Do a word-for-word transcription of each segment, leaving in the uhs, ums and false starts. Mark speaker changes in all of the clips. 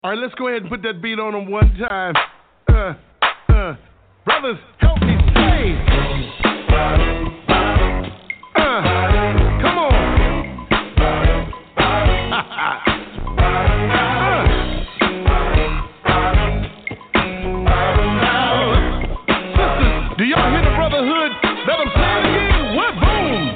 Speaker 1: All right, let's go ahead and put that beat on them one time. Uh, uh, brothers, help me say. Uh, come on. Sisters, do y'all hear the brotherhood? Let them say it again. What? Boom.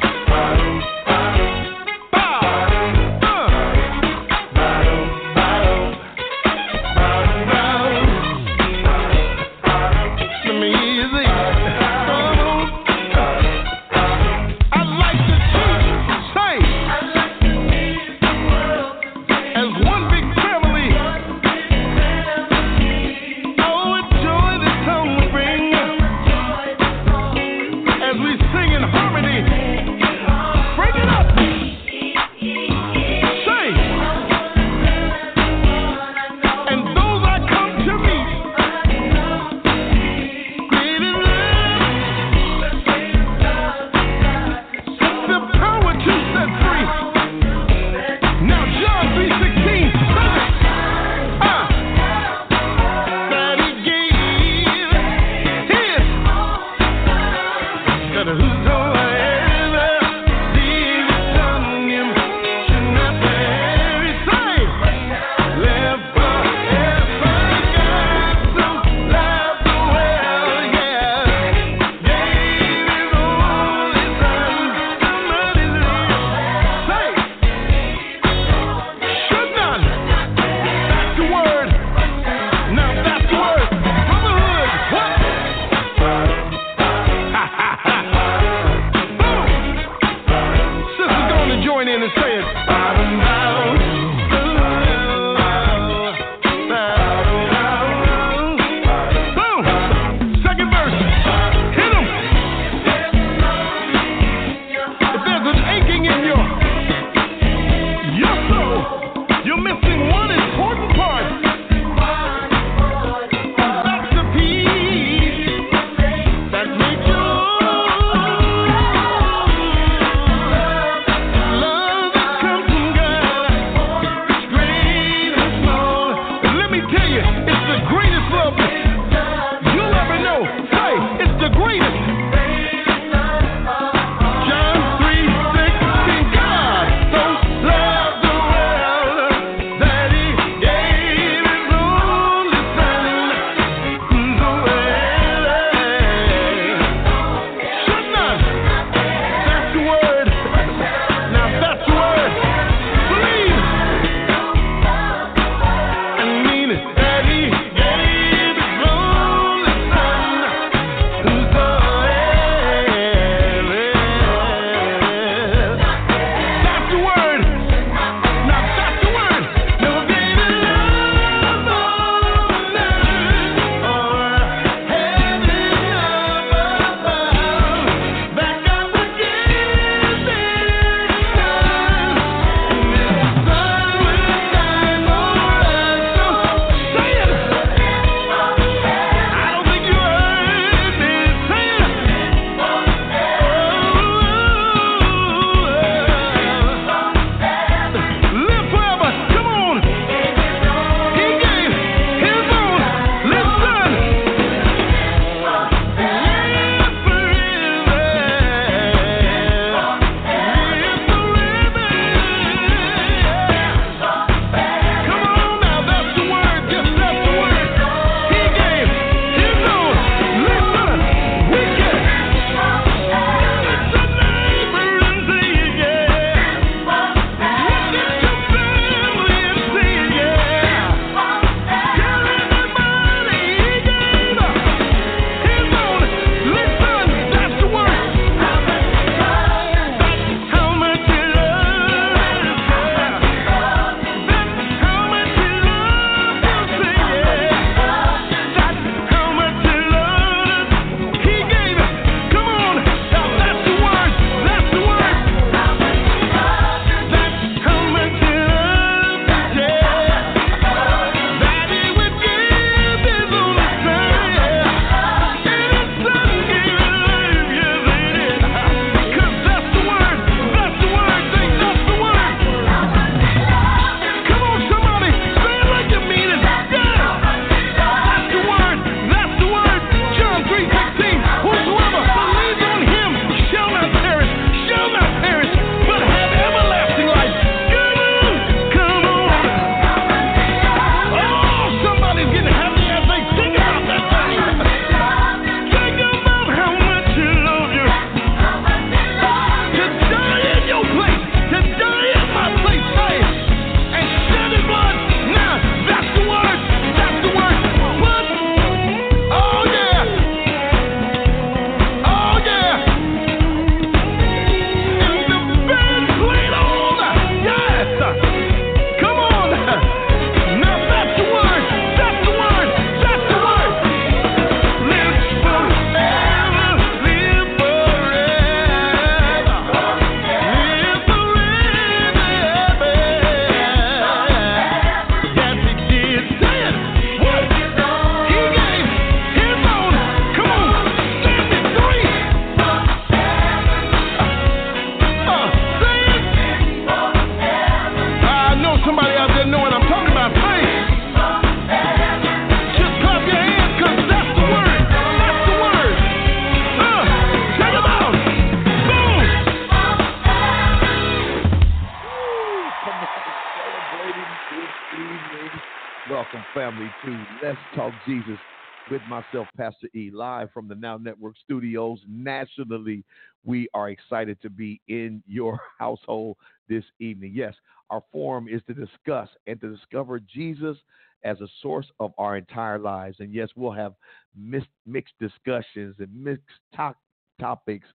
Speaker 1: Welcome, family, to Let's Talk Jesus with myself, Pastor E, live from the Now Network studios nationally. We are excited to be in your household this evening. Yes, our forum is to discuss and to discover Jesus as a source of our entire lives. And yes, we'll have mis- mixed discussions and mixed to- topics,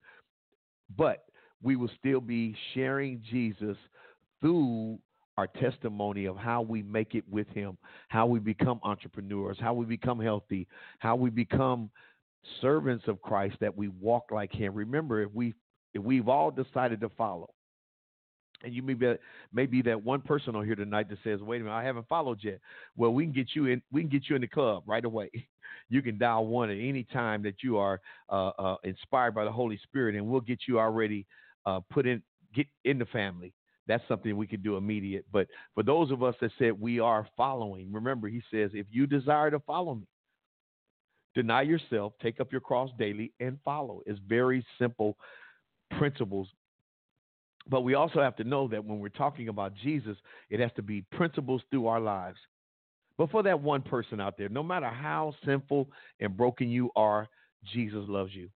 Speaker 1: but we will still be sharing Jesus through our testimony of how we make it with him, how we become entrepreneurs, how we become healthy, how we become servants of Christ, that we walk like him. Remember, if we if we've all decided to follow, and you may be, may be that one person on here tonight that says, wait a minute, I haven't followed yet. Well, we can get you in, we can get you in the club right away. You can dial one at any time that you are uh, uh, inspired by the Holy Spirit, and we'll get you already uh, put in, get in the family. That's something we can do immediate. But for those of us that said we are following, remember, he says, if you desire to follow me, deny yourself, take up your cross daily, and follow. It's very simple principles. But we also have to know that when we're talking about Jesus, it has to be principles through our lives. But for that one person out there, no matter how sinful and broken you are, Jesus loves you.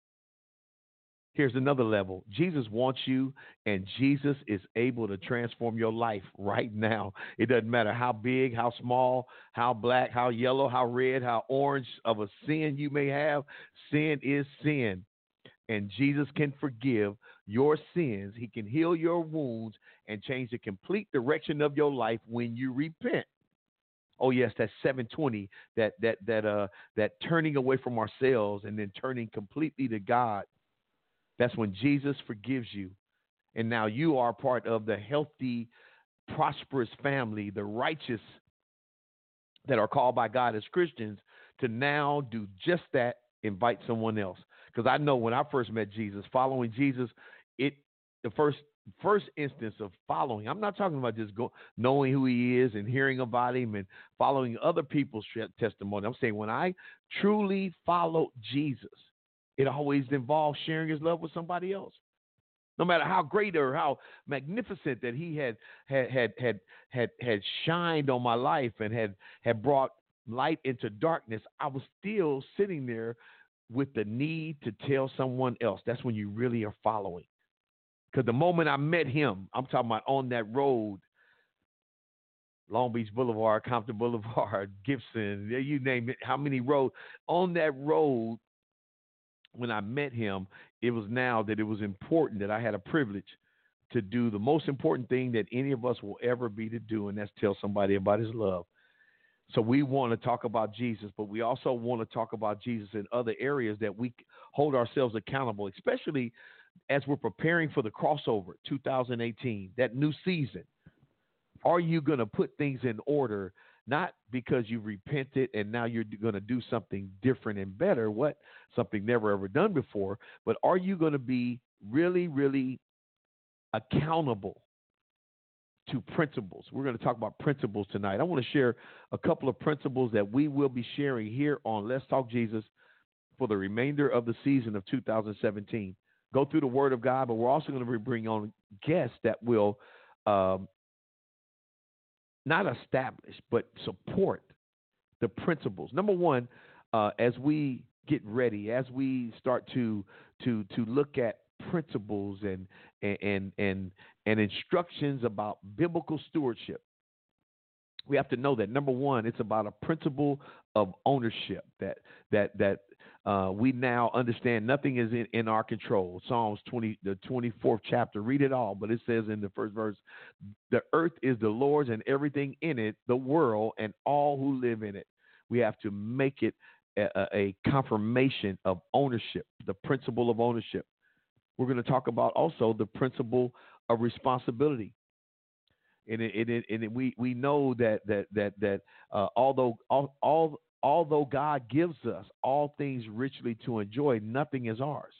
Speaker 1: Here's another level. Jesus wants you, and Jesus is able to transform your life right now. It doesn't matter how big, how small, how black, how yellow, how red, how orange of a sin you may have. Sin is sin, and Jesus can forgive your sins. He can heal your wounds and change the complete direction of your life when you repent. Oh yes, that's seven twenty. That that that uh that turning away from ourselves and then turning completely to God. That's when Jesus forgives you. And now you are part of the healthy, prosperous family, the righteous that are called by God as Christians, to now do just that, invite someone else. Because I know when I first met Jesus, following Jesus, it the first first instance of following, I'm not talking about just go, knowing who he is and hearing about him and following other people's testimony. I'm saying when I truly followed Jesus, it always involves sharing his love with somebody else. No matter how great or how magnificent that he had had had had had, had shined on my life and had, had brought light into darkness, I was still sitting there with the need to tell someone else. That's when you really are following. Because the moment I met him, I'm talking about on that road, Long Beach Boulevard, Compton Boulevard, Gibson, you name it, how many roads, on that road, when I met him, it was now that it was important that I had a privilege to do the most important thing that any of us will ever be to do, and that's tell somebody about his love. So we want to talk about Jesus, but we also want to talk about Jesus in other areas that we hold ourselves accountable, especially as we're preparing for the crossover, two thousand eighteen, that new season. Are you going to put things in order? Not because you repented and now you're going to do something different and better, what something never ever done before, but are you going to be really, really accountable to principles? We're going to talk about principles tonight. I want to share a couple of principles that we will be sharing here on Let's Talk Jesus for the remainder of the season of two thousand seventeen. Go through the Word of God, but we're also going to bring on guests that will um, not establish, but support the principles. Number one, uh, as we get ready, as we start to to to look at principles and and and and instructions about biblical stewardship, we have to know that number one, it's about a principle of ownership. That that that uh, we now understand nothing is in, in our control. Psalms twenty, the twenty-fourth chapter. Read it all, but it says in the first verse, "The earth is the Lord's and everything in it, the world and all who live in it." We have to make it a, a confirmation of ownership, the principle of ownership. We're going to talk about also the principle of responsibility. And it, it, and it, we we know that that that that uh, although all, all although God gives us all things richly to enjoy, nothing is ours.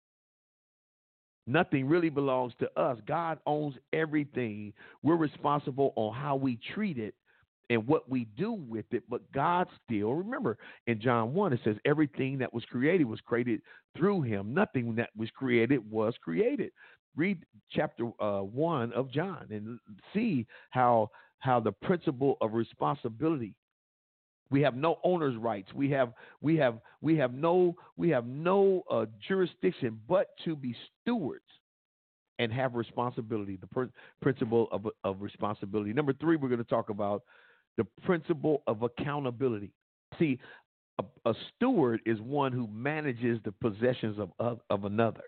Speaker 1: Nothing really belongs to us. God owns everything. We're responsible on how we treat it and what we do with it. But God still, remember in John one, it says everything that was created was created through him. Nothing that was created was created. Read chapter uh, one of John and see how how the principle of responsibility We have no owner's rights. We have we have we have no we have no uh, jurisdiction but to be stewards and have responsibility. The pr- principle of of responsibility. Number three, we're going to talk about the principle of accountability. See, a, a steward is one who manages the possessions of, of of another,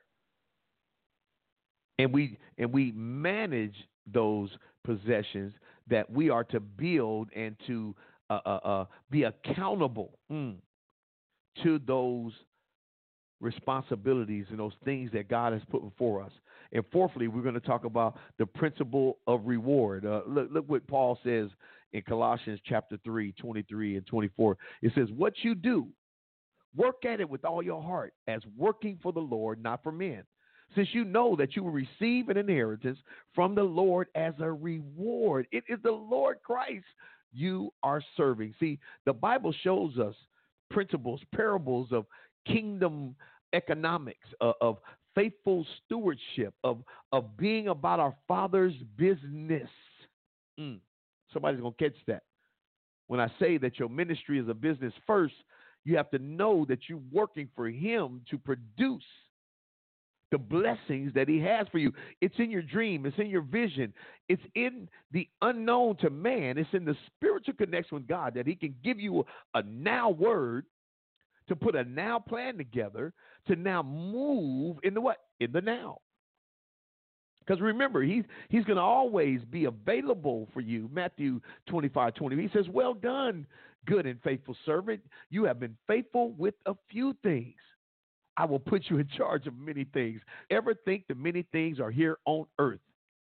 Speaker 1: and we and we manage those possessions that we are to build and to uh, uh, uh, be accountable mm, to those responsibilities and those things that God has put before us. And fourthly, we're going to talk about the principle of reward. Uh, look, look what Paul says in Colossians chapter three, twenty-three and twenty-four. It says, what you do, work at it with all your heart as working for the Lord, not for men, since you know that you will receive an inheritance from the Lord as a reward. It is the Lord Christ you are serving. See, the Bible shows us principles, parables of kingdom economics, uh, of faithful stewardship, of, of being about our Father's business. Mm. Somebody's going to catch that. When I say that your ministry is a business first, you have to know that you're working for Him to produce the blessings that He has for you. It's in your dream. It's in your vision. It's in the unknown to man. It's in the spiritual connection with God that He can give you a, a now word to put a now plan together to now move in the what? In the now. Because remember, he's, he's going to always be available for you. Matthew twenty-five twenty. He says, well done, good and faithful servant. You have been faithful with a few things. I will put you in charge of many things. Ever think that many things are here on earth?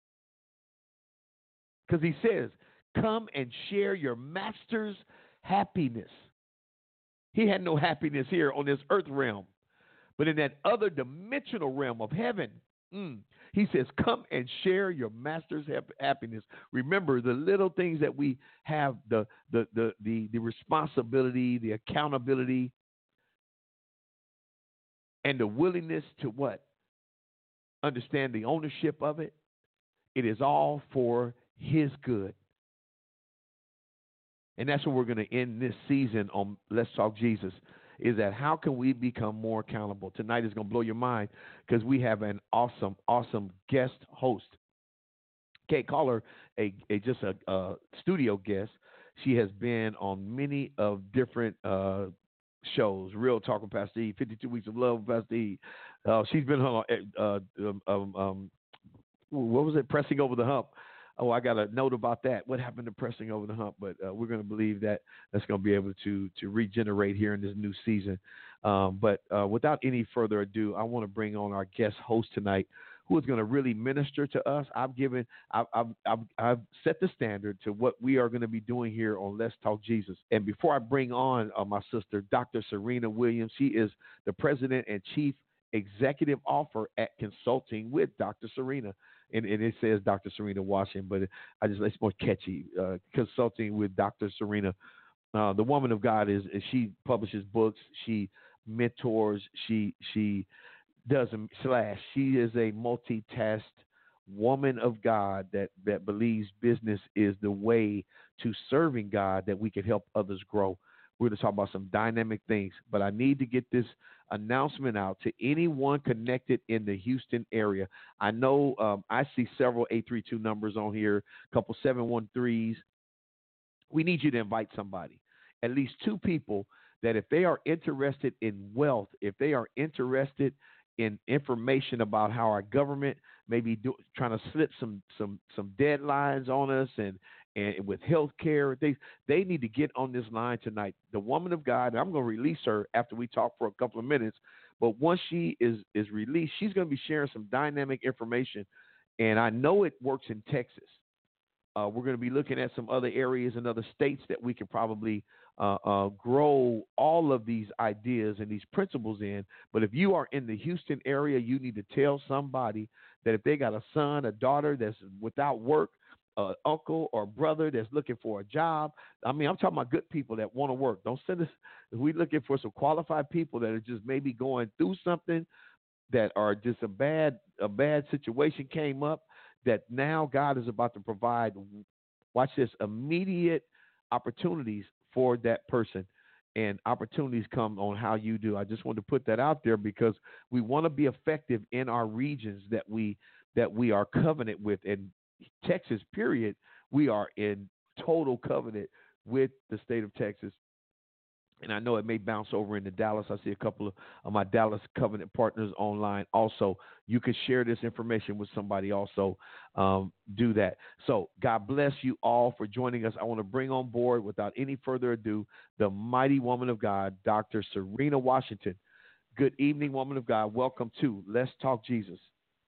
Speaker 1: Because he says, come and share your master's happiness. He had no happiness here on this earth realm. But in that other dimensional realm of heaven, mm, he says, come and share your master's happiness. Remember the little things that we have, the, the, the, the, the responsibility, the accountability, and the willingness to what? Understand the ownership of it. It is all for His good. And that's what we're going to end this season on Let's Talk Jesus, is that how can we become more accountable? Tonight is going to blow your mind because we have an awesome, awesome guest host. Can't call her a, a just a, a studio guest. She has been on many of different uh, shows. Real Talk with Pastor E, fifty-two Weeks of Love with Pastor E. Uh, she's been on, uh, um, um, um, what was it, Pressing Over the Hump. Oh, I got a note about that. What happened to Pressing Over the Hump? But uh, we're going to believe that that's going to be able to to regenerate here in this new season. Um, but uh, without any further ado, I want to bring on our guest host tonight, who is going to really minister to us. I've given, I've, I've, I've, I've set the standard to what we are going to be doing here on Let's Talk Jesus. And before I bring on uh, my sister, Doctor Serena Williams, she is the president and chief executive officer at Consulting with Doctor Serena. And, and it says Doctor Serena Washington, but I just, it's more catchy. Uh, Consulting with Doctor Serena. Uh, the woman of God is, is she publishes books, she mentors, she she does a slash. She is a multitask woman of God that that believes business is the way to serving God, that we can help others grow. We're going to talk about some dynamic things, but I need to get this announcement out to anyone connected in the Houston area. I know um, I see several eight three two numbers on here, a couple seven one threes. We need you to invite somebody, at least two people, that if they are interested in wealth, if they are interested in information about how our government may be do, trying to slip some some some deadlines on us and and with health care, they they need to get on this line tonight. The woman of God, I'm going to release her after we talk for a couple of minutes, but once she is is released, she's going to be sharing some dynamic information, and I know it works in Texas. Uh, we're going to be looking at some other areas and other states that we can probably uh, uh, grow all of these ideas and these principles in. But if you are in the Houston area, you need to tell somebody that if they got a son, a daughter that's without work, uh, uncle or brother that's looking for a job. I mean, I'm talking about good people that want to work. Don't send us. We're looking for some qualified people that are just maybe going through something, that are just a bad a bad situation came up, that now God is about to provide, watch this, immediate opportunities for that person. And opportunities come on how you do. I just want to put that out there because we want to be effective in our regions that we that we are covenant with. In Texas, period, we are in total covenant with the state of Texas. And I know it may bounce over into Dallas. I see a couple of, of my Dallas Covenant partners online. Also, you can share this information with somebody. Also, um, do that. So, God bless you all for joining us. I want to bring on board, without any further ado, the mighty woman of God, Doctor Serena Washington. Good evening, woman of God. Welcome to Let's Talk Jesus.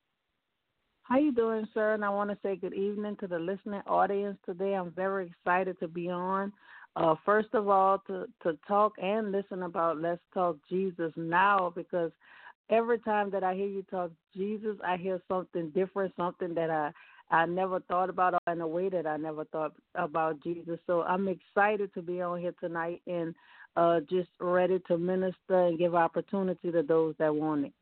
Speaker 2: How you doing, sir? And I want to say good evening to the listening audience today. I'm very excited to be on. Uh, first of all, to, to talk and listen about Let's Talk Jesus now, because every time that I hear you talk Jesus, I hear something different, something that I, I never thought about, or in a way that I never thought about Jesus. So I'm excited to be on here tonight and uh, just ready to minister and give opportunity to those that want it.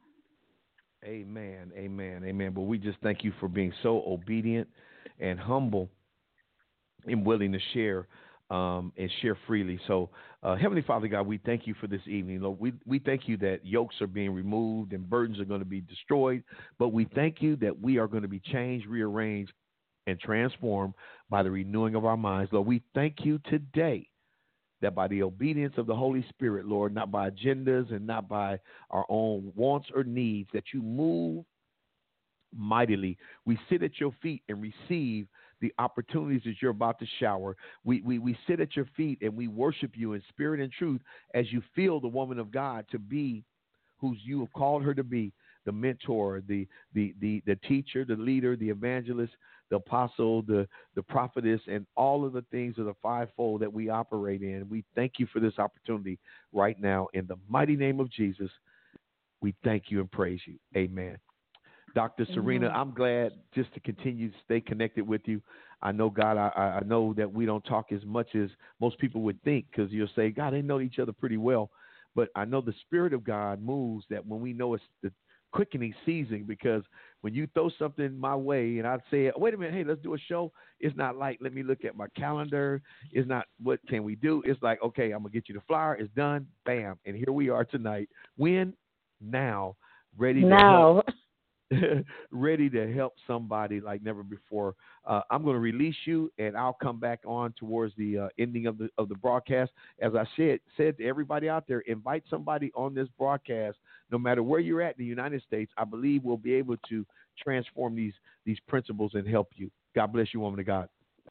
Speaker 1: Amen, amen, amen. But we just thank you for being so obedient and humble and willing to share um, and share freely. So, uh, Heavenly Father God, we thank you for this evening. Lord, we, we thank you that yokes are being removed and burdens are going to be destroyed. But we thank you that we are going to be changed, rearranged, and transformed by the renewing of our minds. Lord, we thank you today that by the obedience of the Holy Spirit, Lord, not by agendas and not by our own wants or needs, that you move mightily. We sit at your feet and receive the opportunities that you're about to shower. We, we, we sit at your feet and we worship you in spirit and truth as you feel the woman of God to be who you have called her to be, the mentor, the, the, the, the teacher, the leader, the evangelist, the apostle, the, the prophetess, and all of the things of the fivefold that we operate in. We thank you for this opportunity right now. In the mighty name of Jesus, we thank you and praise you. Amen. Doctor Serena, I'm glad just to continue to stay connected with you. I know, God, I, I know that we don't talk as much as most people would think, because you'll say, God, they know each other pretty well. But I know the Spirit of God moves that when we know it's the quickening season, because when you throw something my way and I'd say, wait a minute, hey, let's do a show. It's not like, let me look at my calendar. It's not, what can we do? It's like, okay, I'm going to get you the flyer. It's done. Bam. And here we are tonight. When? Now. Ready to
Speaker 2: now.
Speaker 1: help. ready to help somebody like never before. Uh, I'm going to release you, and I'll come back on towards the uh, ending of the of the broadcast. As I said, said to everybody out there, invite somebody on this broadcast, no matter where you're at in the United States. I believe we'll be able to transform these these principles and help you. God bless you, woman of God.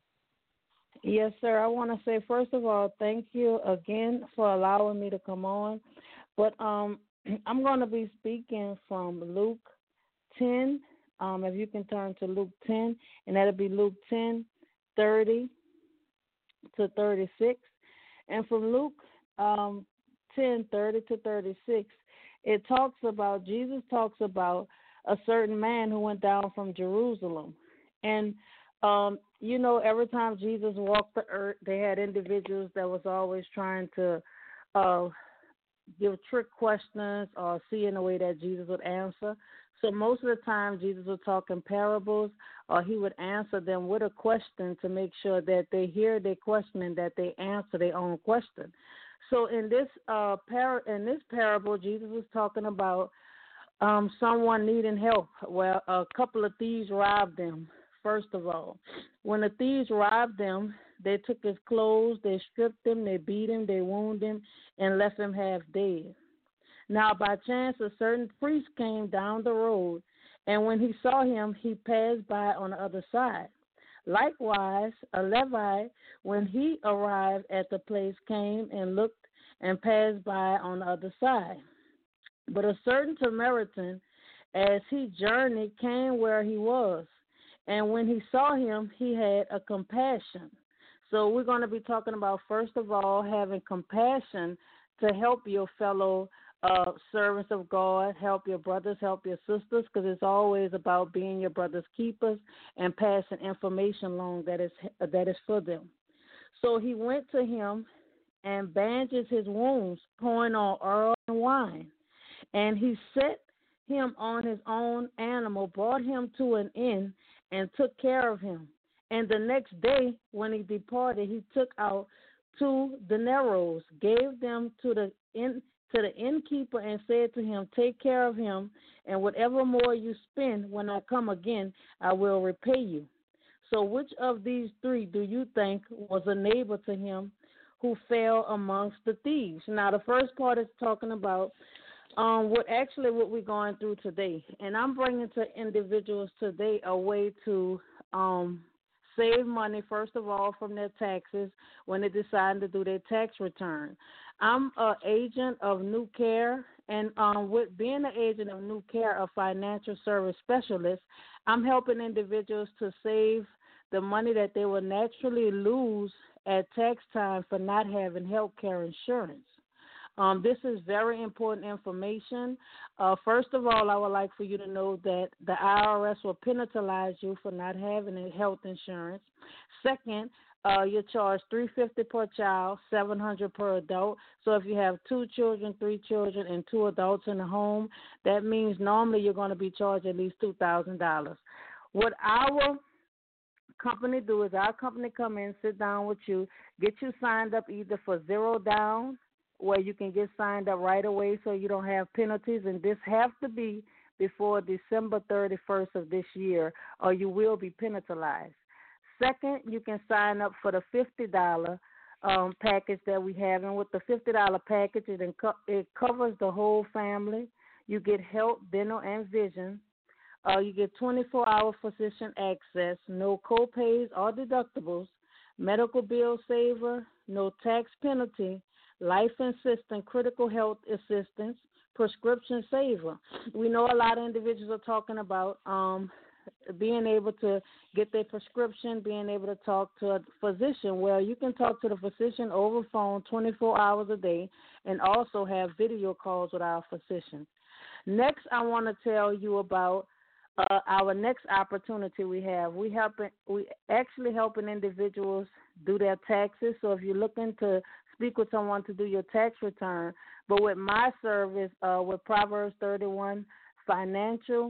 Speaker 2: Yes, sir. I want to say, first of all, thank you again for allowing me to come on. But um, I'm going to be speaking from Luke ten, um, if you can turn to Luke ten, and that'll be Luke ten, thirty to thirty-six. And from Luke um, ten, thirty to thirty-six, it talks about, Jesus talks about a certain man who went down from Jerusalem. And, um, you know, every time Jesus walked the earth, they had individuals that was always trying to uh, give trick questions or see in a way that Jesus would answer. So most of the time, Jesus would talk in parables, or he would answer them with a question to make sure that they hear their question and that they answer their own question. So in this uh, par- in this parable, Jesus was talking about um, someone needing help. Well, a couple of thieves robbed them. First of all, when the thieves robbed them, they took his clothes, they stripped him, they beat him, they wounded him, and left him half dead. Now, by chance, a certain priest came down the road, and when he saw him, he passed by on the other side. Likewise, a Levite, when he arrived at the place, came and looked and passed by on the other side. But a certain Samaritan, as he journeyed, came where he was, and when he saw him, he had a compassion. So we're going to be talking about, first of all, having compassion to help your fellow Uh, servants of God, help your brothers, help your sisters, because it's always about being your brother's keepers and passing information along that is that is for them. So he went to him and bandaged his wounds, pouring on oil and wine. And he set him on his own animal, brought him to an inn, and took care of him. And the next day, when he departed, he took out two denarii, gave them to the inn, to the innkeeper, and said to him, "Take care of him, and whatever more you spend when I come again, I will repay you." So which of these three do you think was a neighbor to him who fell amongst the thieves? Now, the first part is talking about um, what actually what we're going through today. And I'm bringing to individuals today a way to um, save money, first of all, from their taxes when they decide to do their tax return. I'm an agent of New Care, and um, with being an agent of New Care, a financial service specialist, I'm helping individuals to save the money that they will naturally lose at tax time for not having health care insurance. Um, this is very important information. Uh, first of all, I would like for you to know that the I R S will penalize you for not having health insurance. Second, uh, you're charged three hundred fifty dollars per child, seven hundred dollars per adult. So if you have two children, three children, and two adults in the home, that means normally you're going to be charged at least two thousand dollars. What our company do is our company come in, sit down with you, get you signed up either for zero down, where you can get signed up right away so you don't have penalties, and this has to be before December thirty-first of this year, or you will be penalized. Second, you can sign up for the fifty dollars um, package that we have, and with the fifty dollars package, it, inco- it covers the whole family. You get health, dental, and vision. Uh, you get twenty-four hour physician access, no co-pays or deductibles, medical bill saver, no tax penalty, life assistance, critical health assistance, prescription saver. We know a lot of individuals are talking about um, being able to get their prescription, being able to talk to a physician. Well, you can talk to the physician over phone twenty-four hours a day and also have video calls with our physician. Next, I want to tell you about uh, our next opportunity we have. We help, we actually helping individuals do their taxes. So if you're looking to speak with someone to do your tax return, but with my service, uh, with Proverbs thirty-one Financial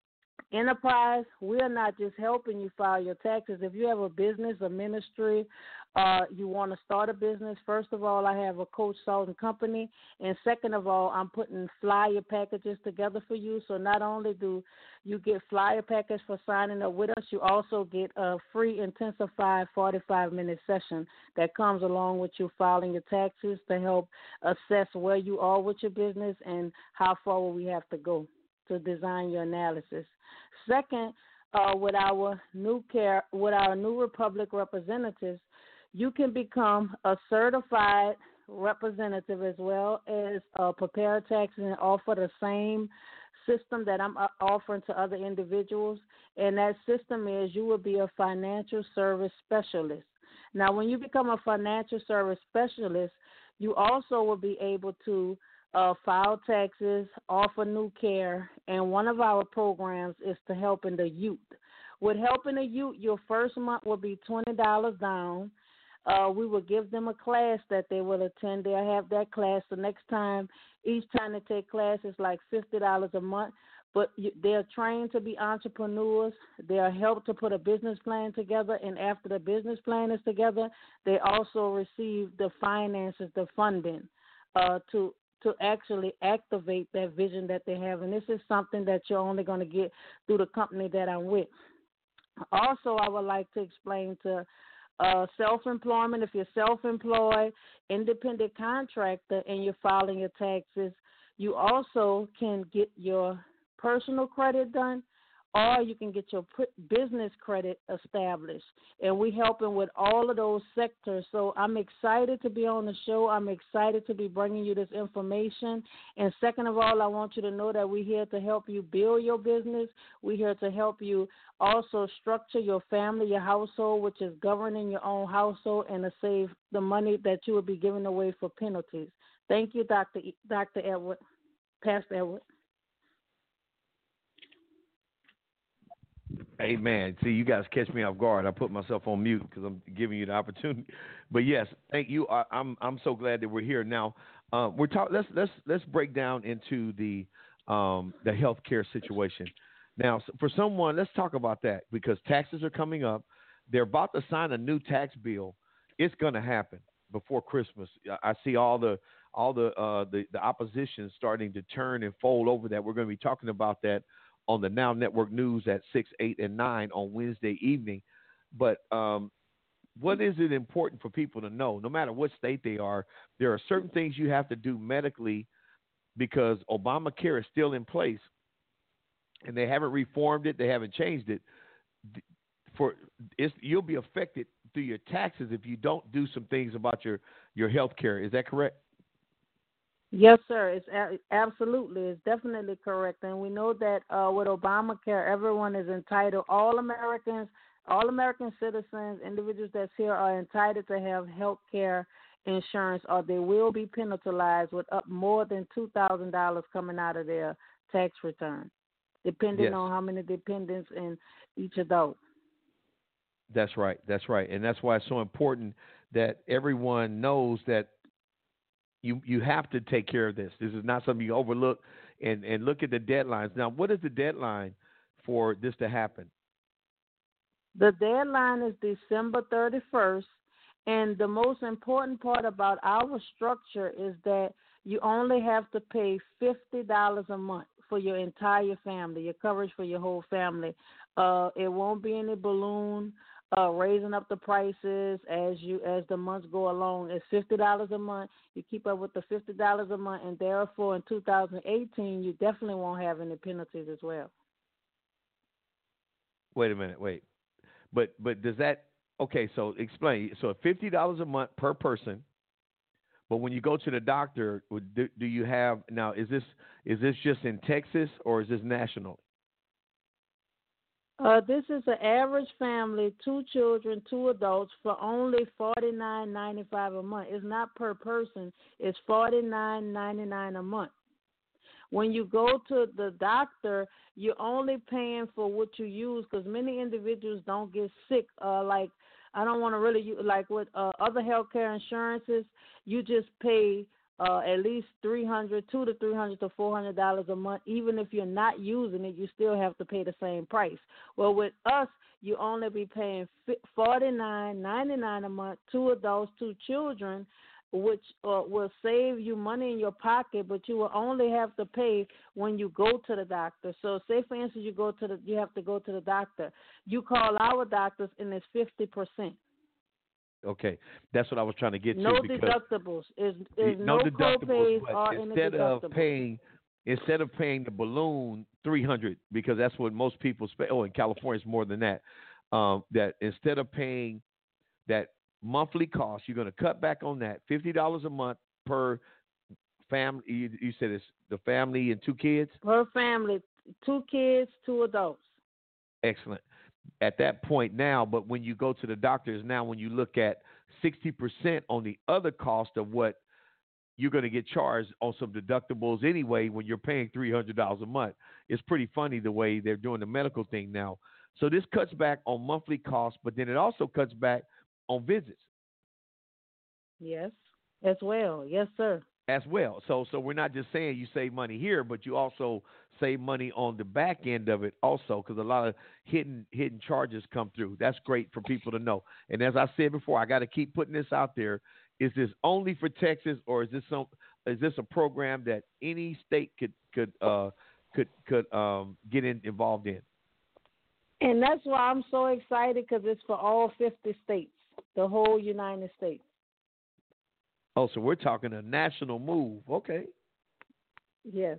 Speaker 2: Enterprise, we're not just helping you file your taxes. If you have a business, a ministry, uh, you want to start a business, first of all, I have a Coach Sultan company, and second of all, I'm putting flyer packages together for you. So not only do you get flyer package for signing up with us, you also get a free intensified forty-five minute session that comes along with you filing your taxes to help assess where you are with your business and how far we have to go to design your analysis. Second, uh, with our new care, with our New Republic representatives, you can become a certified representative as well as uh, prepare taxes and offer the same system that I'm offering to other individuals. And that system is you will be a financial service specialist. Now, when you become a financial service specialist, you also will be able to Uh, file taxes, offer new care, and one of our programs is to helping the youth. With helping the youth, your first month will be twenty dollars down. Uh, we will give them a class that they will attend. They'll have that class. The next time, each time they take class, it's like fifty dollars a month. But you, they're trained to be entrepreneurs. They are helped to put a business plan together, and after the business plan is together, they also receive the finances, the funding uh, to to actually activate that vision that they have. And this is something that you're only going to get through the company that I'm with. Also, I would like to explain to uh, self-employment. If you're self-employed, independent contractor, and you're filing your taxes, you also can get your personal credit done, or you can get your business credit established. And we helping with all of those sectors. So I'm excited to be on the show. I'm excited to be bringing you this information. And second of all, I want you to know that we're here to help you build your business. We're here to help you also structure your family, your household, which is governing your own household, and to save the money that you will be giving away for penalties. Thank you, Doctor E- Doctor Edward, Pastor Edward.
Speaker 1: Amen. See, you guys catch me off guard. I put myself on mute because I'm giving you the opportunity. But yes, thank you. I, I'm I'm so glad that we're here now. Uh, we're talk. Let's let's let's break down into the um, the healthcare situation. Now, for someone, let's talk about that because taxes are coming up. They're about to sign a new tax bill. It's going to happen. before Christmas. I I see all the all the uh, the the opposition starting to turn and fold over that. We're going to be talking about that on the Now Network News at six, eight, and nine on Wednesday evening. But um, what is it important for people to know? No matter what state they are, there are certain things you have to do medically because Obamacare is still in place, and they haven't reformed it. They haven't changed it. For it's, you'll be affected through your taxes if you don't do some things about your your health care. Is that correct?
Speaker 2: Yes, sir. It's a- absolutely, it's definitely correct, and we know that uh, with Obamacare, everyone is entitled. All Americans, all American citizens, individuals that's here are entitled to have health care insurance, or they will be penalized with up more than two thousand dollars coming out of their tax return, depending
Speaker 1: Yes.
Speaker 2: on how many dependents in each adult.
Speaker 1: That's right. That's right. And that's why it's so important that everyone knows that you you have to take care of this. This is not something you overlook and, and look at the deadlines. Now, what is the deadline for this to happen?
Speaker 2: The deadline is December thirty-first, and the most important part about our structure is that you only have to pay fifty dollars a month for your entire family, your coverage for your whole family. Uh, it won't be any balloon uh, raising up the prices as you as the months go along. It's fifty dollars a month. You keep up with the fifty dollars a month, and therefore in two thousand eighteen, you definitely won't have any penalties as well.
Speaker 1: Wait a minute. Wait. But but does that okay? So explain. So fifty dollars a month per person. But when you go to the doctor, would- do, do you have now? Is this is this just in Texas or is this national?
Speaker 2: Uh, this is an average family, two children, two adults, for only forty nine ninety five a month. It's not per person; it's forty nine ninety nine a month. When you go to the doctor, you're only paying for what you use because many individuals don't get sick. Uh, like I don't want to really u- like with uh, other healthcare insurances, you just pay uh, at least three hundred, two to three hundred to four hundred dollars a month. Even if you're not using it, you still have to pay the same price. Well, with us, you only be paying forty nine ninety nine a month, two adults, two children, which uh, will save you money in your pocket, but you will only have to pay when you go to the doctor. So, say for instance, you go to the, you have to go to the doctor. You call our doctors, and it's fifty percent.
Speaker 1: Okay, that's what I was trying to get
Speaker 2: No
Speaker 1: to because
Speaker 2: deductibles. Is is
Speaker 1: no
Speaker 2: no
Speaker 1: deductibles,
Speaker 2: copays
Speaker 1: but
Speaker 2: or any
Speaker 1: instead of
Speaker 2: deductibles.
Speaker 1: paying instead of paying the balloon three hundred because that's what most people spend. Oh, in California it's more than that. Um, that instead of paying that monthly cost, you're going to cut back on that fifty dollars a month per family. You, you said it's the family and two kids.
Speaker 2: Per family, two kids, two adults.
Speaker 1: Excellent. At that point now, but when you go to the doctors now, when you look at sixty percent on the other cost of what you're going to get charged on some deductibles anyway when you're paying three hundred dollars a month. It's pretty funny the way they're doing the medical thing now. So this cuts back on monthly costs, but then it also cuts back on visits.
Speaker 2: Yes, as well. Yes, sir.
Speaker 1: As well. So so we're not just saying you save money here, but you also save money on the back end of it also because a lot of hidden hidden charges come through. That's great for people to know. And as I said before, I got to keep putting this out there. Is this only for Texas or is this some is this a program that any state could could uh could could um get in, involved in?
Speaker 2: And that's why I'm so excited because it's for all fifty states, the whole United States.
Speaker 1: Oh, so we're talking a national move. Okay.
Speaker 2: Yes.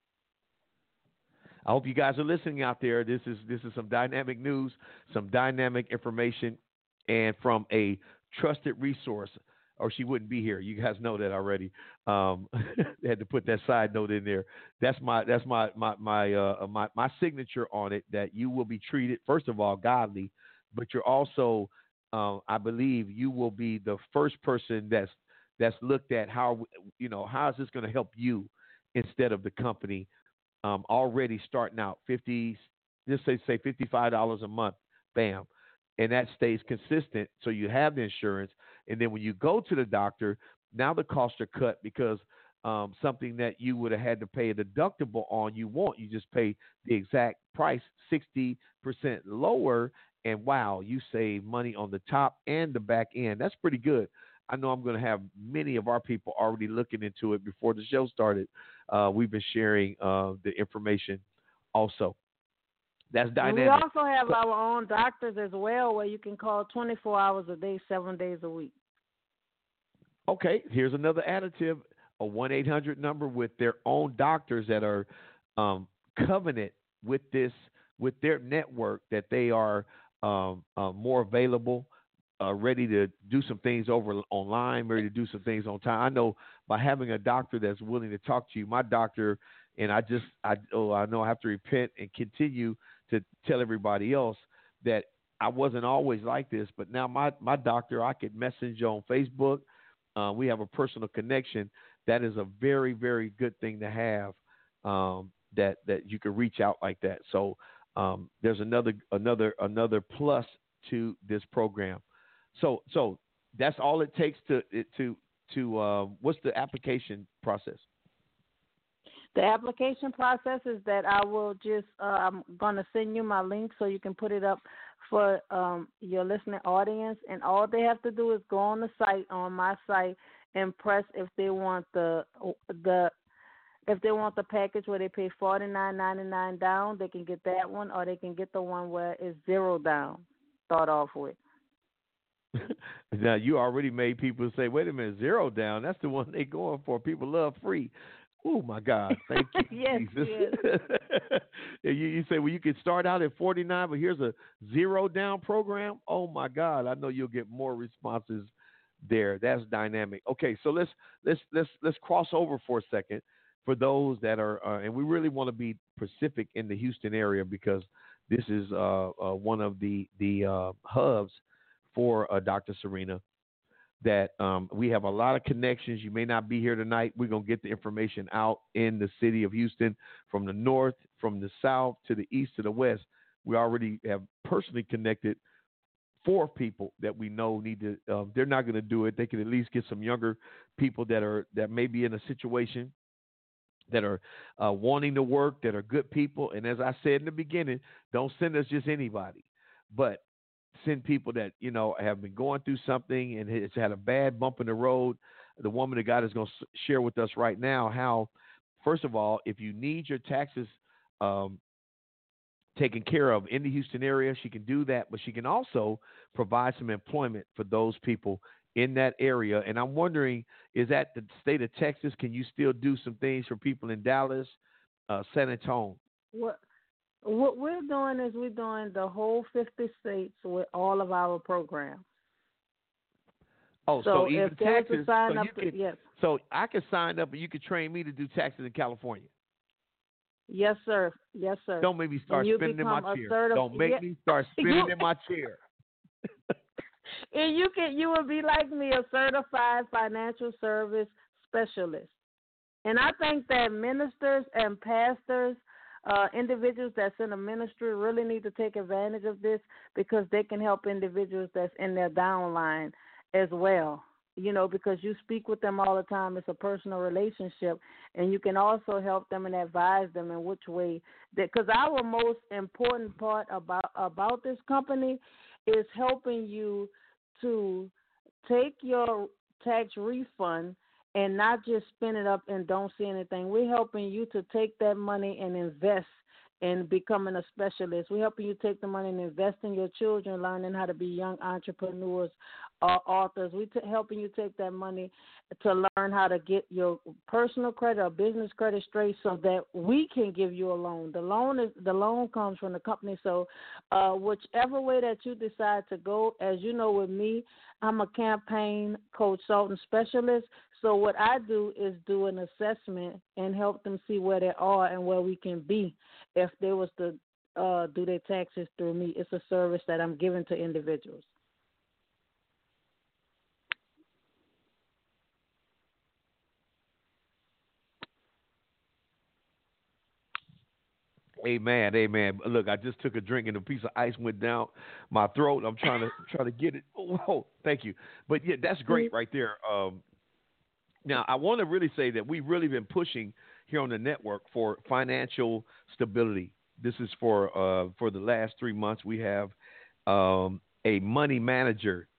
Speaker 1: I hope you guys are listening out there. This is this is some dynamic news, some dynamic information, and from a trusted resource, or she wouldn't be here. You guys know that already. Um, they had to put that side note in there. That's my that's my my my uh my my signature on it. That you will be treated first of all godly, but you're also, uh, I believe, you will be the first person that's that's looked at how you know how is this going to help you instead of the company. Um, already starting out fifty, just say say fifty five dollars a month, bam, and that stays consistent. So you have the insurance, and then when you go to the doctor, now the costs are cut because um, something that you would have had to pay a deductible on, you won't. You just pay the exact price, sixty percent lower, and wow, you save money on the top and the back end. That's pretty good. I know I'm going to have many of our people already looking into it before the show started. Uh, we've been sharing uh, the information also. That's dynamic.
Speaker 2: And we also have our own doctors as well, where you can call twenty-four hours a day, seven days a week.
Speaker 1: Okay, here's another additive, a one eight hundred number with their own doctors that are um, covenant with this, with their network, that they are um, uh, more available, uh, ready to do some things over online, ready to do some things on time. I know by having a doctor that's willing to talk to you, my doctor, and I just, I, oh, I know I have to repent and continue to tell everybody else that I wasn't always like this, but now my, my doctor, I could message on Facebook. Uh, we have a personal connection. That is a very, very good thing to have, um, that, that you can reach out like that. So um, there's another, another, another plus to this program. So, so that's all it takes to, to, to, uh, what's the application process?
Speaker 2: The application process is that I will just, uh, I'm going to send you my link so you can put it up for um, your listening audience. And all they have to do is go on the site, on my site, and press if they want the, the, if they want the package where they pay forty-nine ninety-nine down, they can get that one, or they can get the one where it's zero down, start off with.
Speaker 1: Now, you already made people say, wait a minute, zero down. That's the one they going for. People love free. Oh, my God. Thank you,
Speaker 2: yes,
Speaker 1: Jesus.
Speaker 2: Yes.
Speaker 1: you, you say, well, you can start out at forty-nine, but here's a zero down program. Oh, my God. I know you'll get more responses there. That's dynamic. Okay, so let's let's let's let's cross over for a second for those that are, uh, and we really want to be specific in the Houston area, because this is uh, uh, one of the, the uh, hubs for uh, Doctor Serena, that um, we have a lot of connections. You may not be here tonight. We're going to get the information out in the city of Houston, from the north, from the south, to the east, to the west. We already have personally connected four people that we know need to, uh, they're not going to do it. They can at least get some younger people that are, that may be in a situation, that are uh, wanting to work, that are good people. And as I said in the beginning, don't send us just anybody, but send people that, you know, have been going through something and it's had a bad bump in the road. The woman of God is going to share with us right now how, first of all, if you need your taxes um, taken care of in the Houston area, she can do that, but she can also provide some employment for those people in that area. And I'm wondering, is that the state of Texas? Can you still do some things for people in Dallas, uh, San Antonio?
Speaker 2: What What we're doing is we're doing the whole fifty states with all of our programs.
Speaker 1: Oh, so, so even taxes.
Speaker 2: Sign
Speaker 1: so,
Speaker 2: up
Speaker 1: you
Speaker 2: to,
Speaker 1: can,
Speaker 2: yes.
Speaker 1: so I can sign up and you can train me to do taxes in California.
Speaker 2: Yes, sir. Yes, sir.
Speaker 1: Don't make me start spinning in my chair. Certif- Don't make yeah. me start spinning in my chair.
Speaker 2: And you can you will be like me, a certified financial service specialist. And I think that ministers and pastors, uh, individuals that's in a ministry, really need to take advantage of this, because they can help individuals that's in their downline as well. You know, because you speak with them all the time. It's a personal relationship, and you can also help them and advise them in which way. Because our most important part about about this company is helping you to take your tax refund and not just spend it up and don't see anything. We're helping you to take that money and invest in becoming a specialist. We're helping you take the money and invest in your children, learning how to be young entrepreneurs, uh, authors. We're t- helping you take that money to learn how to get your personal credit or business credit straight, so that we can give you a loan. The loan is the loan comes from the company. So uh, whichever way that you decide to go, as you know, with me, I'm a campaign consultant specialist. So what I do is do an assessment and help them see where they are and where we can be if they was to uh, do their taxes through me. It's a service that I'm giving to individuals.
Speaker 1: Amen, amen. Look, I just took a drink and a piece of ice went down my throat. I'm trying to try to get it. Oh, whoa, thank you. But yeah, that's great right there. Um, now, I want to really say that we've really been pushing here on the network for financial stability. This is for uh, for the last three months. We have um, a money manager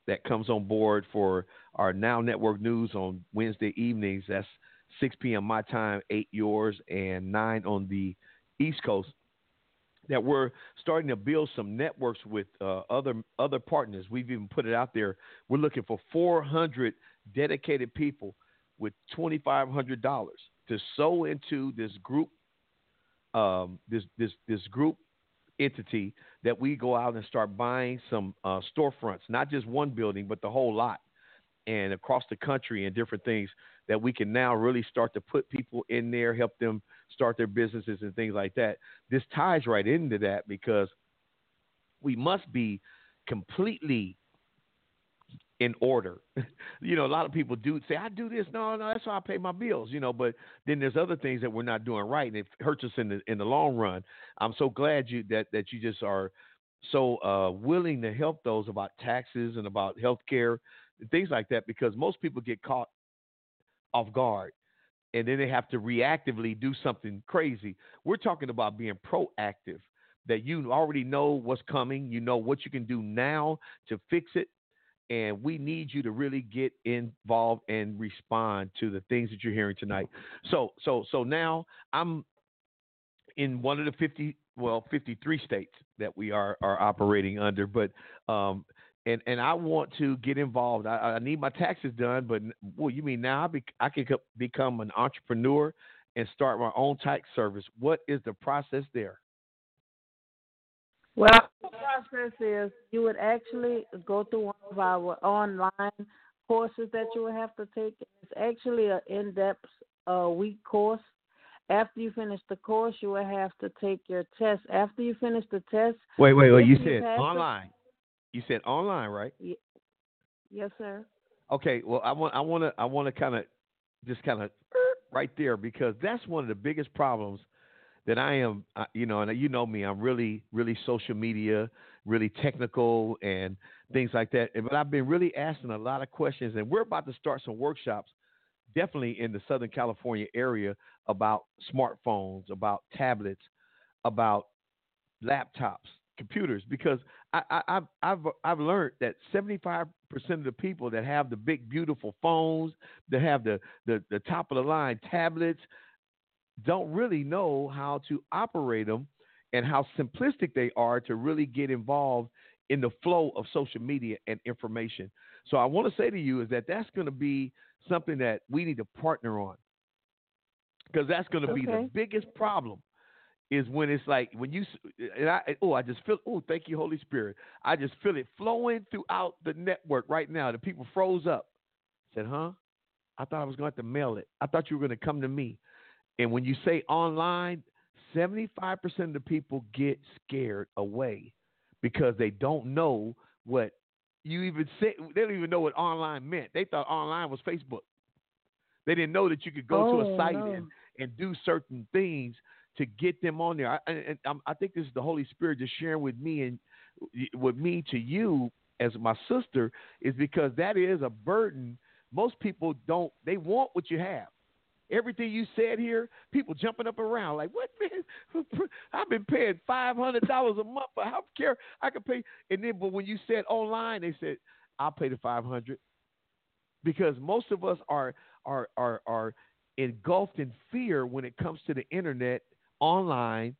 Speaker 1: that comes on board for our Now Network News on Wednesday evenings. That's six p.m. my time, eight yours, and nine on the East Coast. That we're starting to build some networks with uh, other other partners. We've even put it out there. We're looking for four hundred dedicated people with twenty-five hundred dollars to sow into this group, um, this this this group entity that we go out and start buying some uh, storefronts, not just one building, but the whole lot, and across the country and different things that we can now really start to put people in there, help them start their businesses and things like that. This ties right into that because we must be completely in order. You know, a lot of people do say, I do this. No, no, that's how I pay my bills, you know, but then there's other things that we're not doing right, and it hurts us in the in the long run. I'm so glad you that, that you just are so uh, willing to help those about taxes and about health care and things like that, because most people get caught off guard and then they have to reactively do something crazy. We're talking about being proactive, that you already know what's coming. You know what you can do now to fix it. And we need you to really get involved and respond to the things that you're hearing tonight. So, so, so now I'm in one of the fifty, well, fifty-three states that we are are operating under. But, um, and and I want to get involved. I, I need my taxes done. But, well, you mean now I, be, I can become an entrepreneur and start my own tax service? What is the process there?
Speaker 2: Well, the process is you would actually go through one of our online courses that you would have to take. It's actually an in-depth uh, week course. After you finish the course, you will have to take your test. After you finish the test,
Speaker 1: wait, wait, wait. You said online. It, you said online, right?
Speaker 2: Y- yes, sir.
Speaker 1: Okay. Well, I want, I want to, I want to kind of, just kind of right there, because that's one of the biggest problems that I am, uh, you know, and you know me, I'm really, really social media, really technical and things like that. But I've been really asking a lot of questions, and we're about to start some workshops, definitely in the Southern California area, about smartphones, about tablets, about laptops, computers, because I, I, I've, I've, I've learned that seventy-five percent of the people that have the big, beautiful phones, that have the, the, the top of the line tablets, don't really know how to operate them and how simplistic they are to really get involved in the flow of social media and information. So I want to say to you is that that's going to be something that we need to partner on, because that's going to
Speaker 2: okay.
Speaker 1: be the biggest problem is when it's like when you and I oh I just feel oh thank you Holy Spirit, I just feel it flowing throughout the network right now. The people froze up, said, huh? I thought I was going to have to mail it. I thought you were going to come to me. And when you say online, seventy-five percent of the people get scared away because they don't know what you even said. They don't even know what online meant. They thought online was Facebook. They didn't know that you could go
Speaker 2: oh,
Speaker 1: to a site
Speaker 2: no.
Speaker 1: and, and do certain things to get them on there. I, and I, I think this is the Holy Spirit just sharing with me and with me to you as my sister, is because that is a burden. Most people don't, they want what you have. Everything you said here, people jumping up around like, what, man? I've been paying five hundred dollars a month for health care. I can pay. And then, but when you said online, they said, I'll pay the five hundred dollars, because most of us are, are, are, are engulfed in fear when it comes to the internet, online,